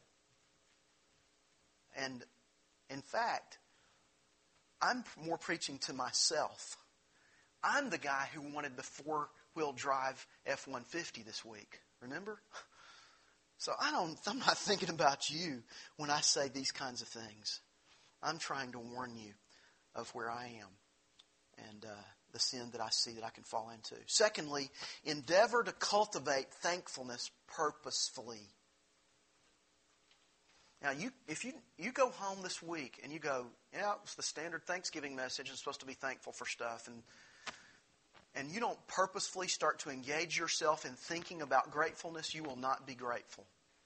And in fact, I'm more preaching to myself. I'm the guy who wanted the four-wheel drive F one fifty this week. Remember? So I don't, I'm not thinking about you when I say these kinds of things. I'm trying to warn you of where I am and uh, the sin that I see that I can fall into. Secondly, endeavor to cultivate thankfulness purposefully. Now, you, if you you go home this week and you go, yeah, it's the standard Thanksgiving message. It's supposed to be thankful for stuff, and and you don't purposefully start to engage yourself in thinking about gratefulness, you will not be grateful.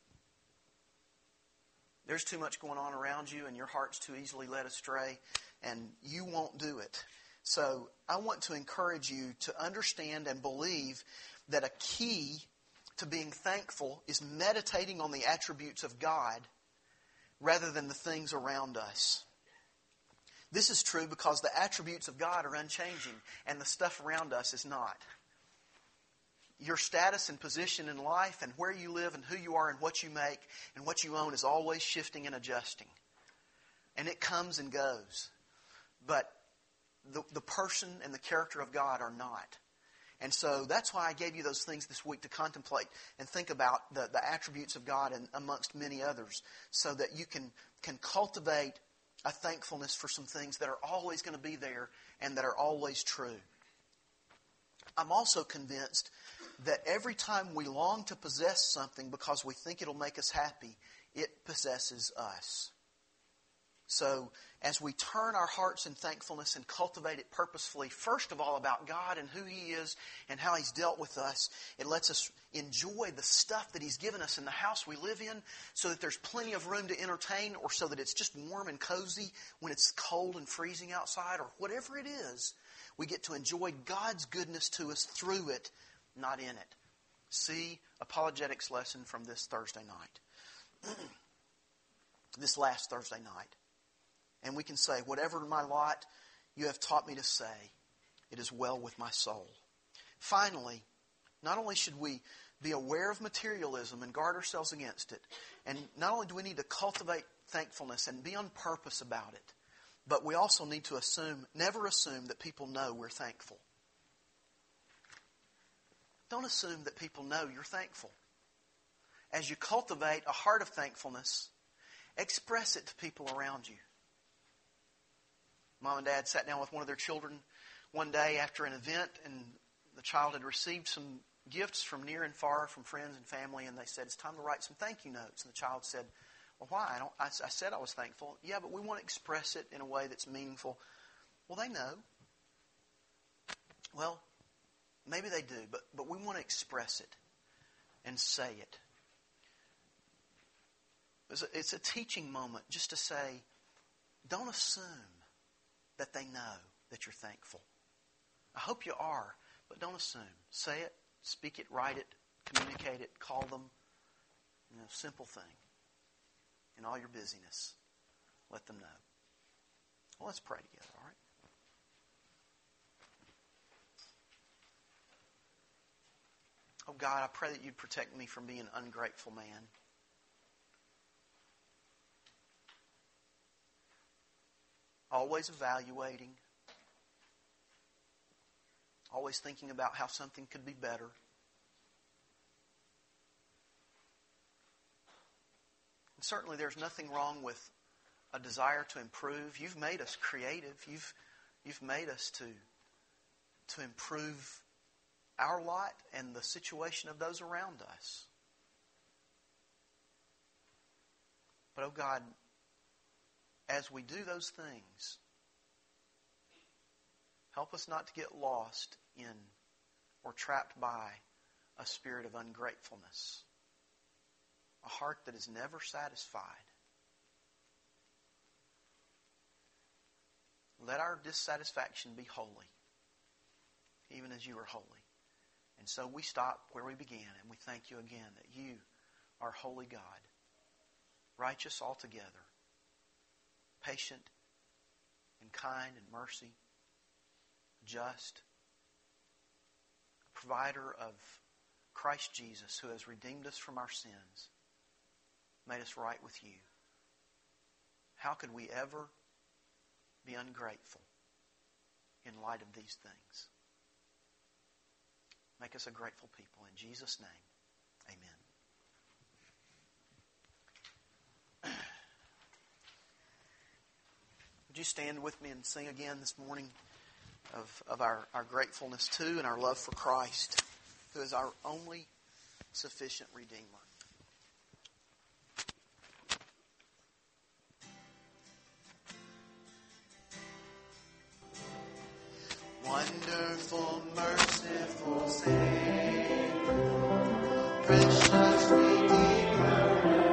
There's too much going on around you, and your heart's too easily led astray, and you won't do it. So I want to encourage you to understand and believe that a key to being thankful is meditating on the attributes of God rather than the things around us. This is true because the attributes of God are unchanging and the stuff around us is not. Your status and position in life and where you live and who you are and what you make and what you own is always shifting and adjusting. And it comes and goes. But the, the person and the character of God are not. And so that's why I gave you those things this week to contemplate and think about the, the attributes of God and amongst many others so that you can, can cultivate a thankfulness for some things that are always going to be there and that are always true. I'm also convinced that every time we long to possess something because we think it'll make us happy, it possesses us. So as we turn our hearts in thankfulness and cultivate it purposefully, first of all about God and who He is and how He's dealt with us, it lets us enjoy the stuff that He's given us in the house we live in so that there's plenty of room to entertain, or so that it's just warm and cozy when it's cold and freezing outside, or whatever it is. We get to enjoy God's goodness to us through it, not in it. See apologetics lesson from this Thursday night. This last Thursday night. And we can say, whatever my lot you have taught me to say, it is well with my soul. Finally, not only should we be aware of materialism and guard ourselves against it, and not only do we need to cultivate thankfulness and be on purpose about it, but we also need to assume, never assume that people know we're thankful. Don't assume that people know you're thankful. As you cultivate a heart of thankfulness, express it to people around you. Mom and Dad sat down with one of their children one day after an event, and the child had received some gifts from near and far, from friends and family, and they said, it's time to write some thank you notes. And the child said, well, why? I, don't, I, I said I was thankful. Yeah, but we want to express it in a way that's meaningful. Well, they know. Well, maybe they do, but, but we want to express it and say it. It's a, it's a teaching moment just to say, don't assume that they know that you're thankful. I hope you are, but don't assume. Say it, speak it, write it, communicate it, call them. You know, simple thing. In all your busyness, let them know. Well, let's pray together, all right? Oh God, I pray that you'd protect me from being an ungrateful man. Always evaluating. Always thinking about how something could be better. And certainly there's nothing wrong with a desire to improve. You've made us creative. You've, you've made us to, to improve our lot and the situation of those around us. But, oh God, as we do those things, help us not to get lost in or trapped by a spirit of ungratefulness. A heart that is never satisfied. Let our dissatisfaction be holy, even as you are holy. And so we stop where we began, and we thank you again that you are holy God, righteous altogether, patient and kind and mercy, just, a provider of Christ Jesus, who has redeemed us from our sins, made us right with you. How could we ever be ungrateful in light of these things? Make us a grateful people. In Jesus' name, amen. Would you stand with me and sing again this morning of, of our, our gratefulness to and our love for Christ, who is our only sufficient Redeemer. Wonderful, merciful Savior, precious Redeemer.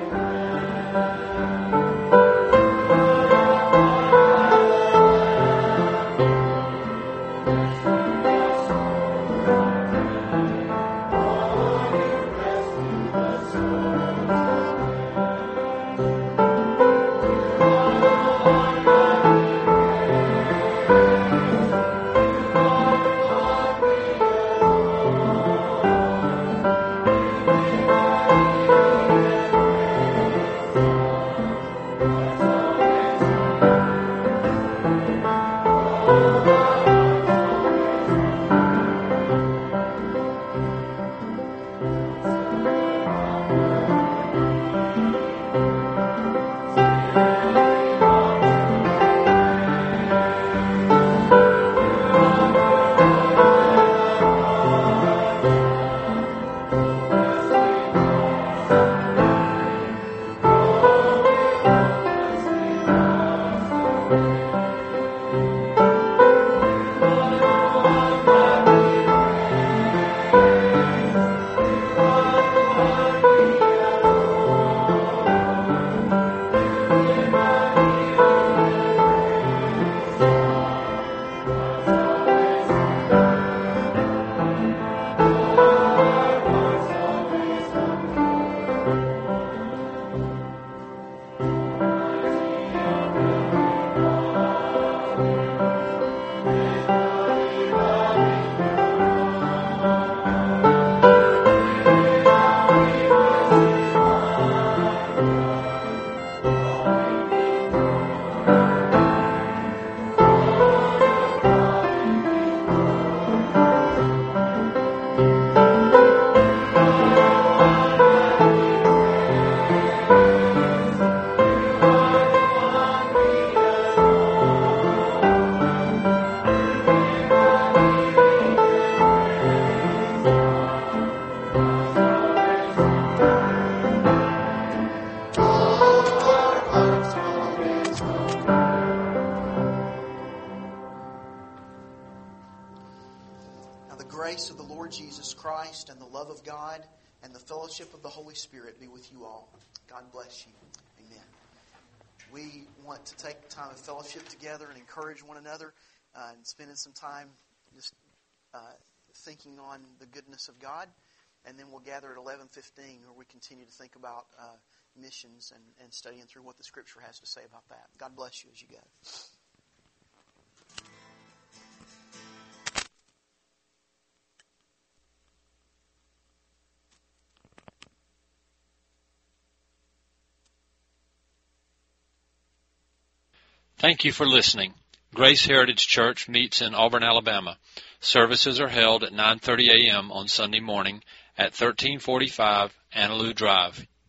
grace of the Lord Jesus Christ and the love of God and the fellowship of the Holy Spirit be with you all. God bless you. Amen. We want to take time of fellowship together and encourage one another uh, and spending some time just uh, thinking on the goodness of God. And then we'll gather at eleven fifteen where we continue to think about uh, missions and, and studying through what the Scripture has to say about that. God bless you as you go. Thank you for listening. Grace Heritage Church meets in Auburn, Alabama. Services are held at nine thirty a.m. on Sunday morning at thirteen forty-five Annaloo Drive,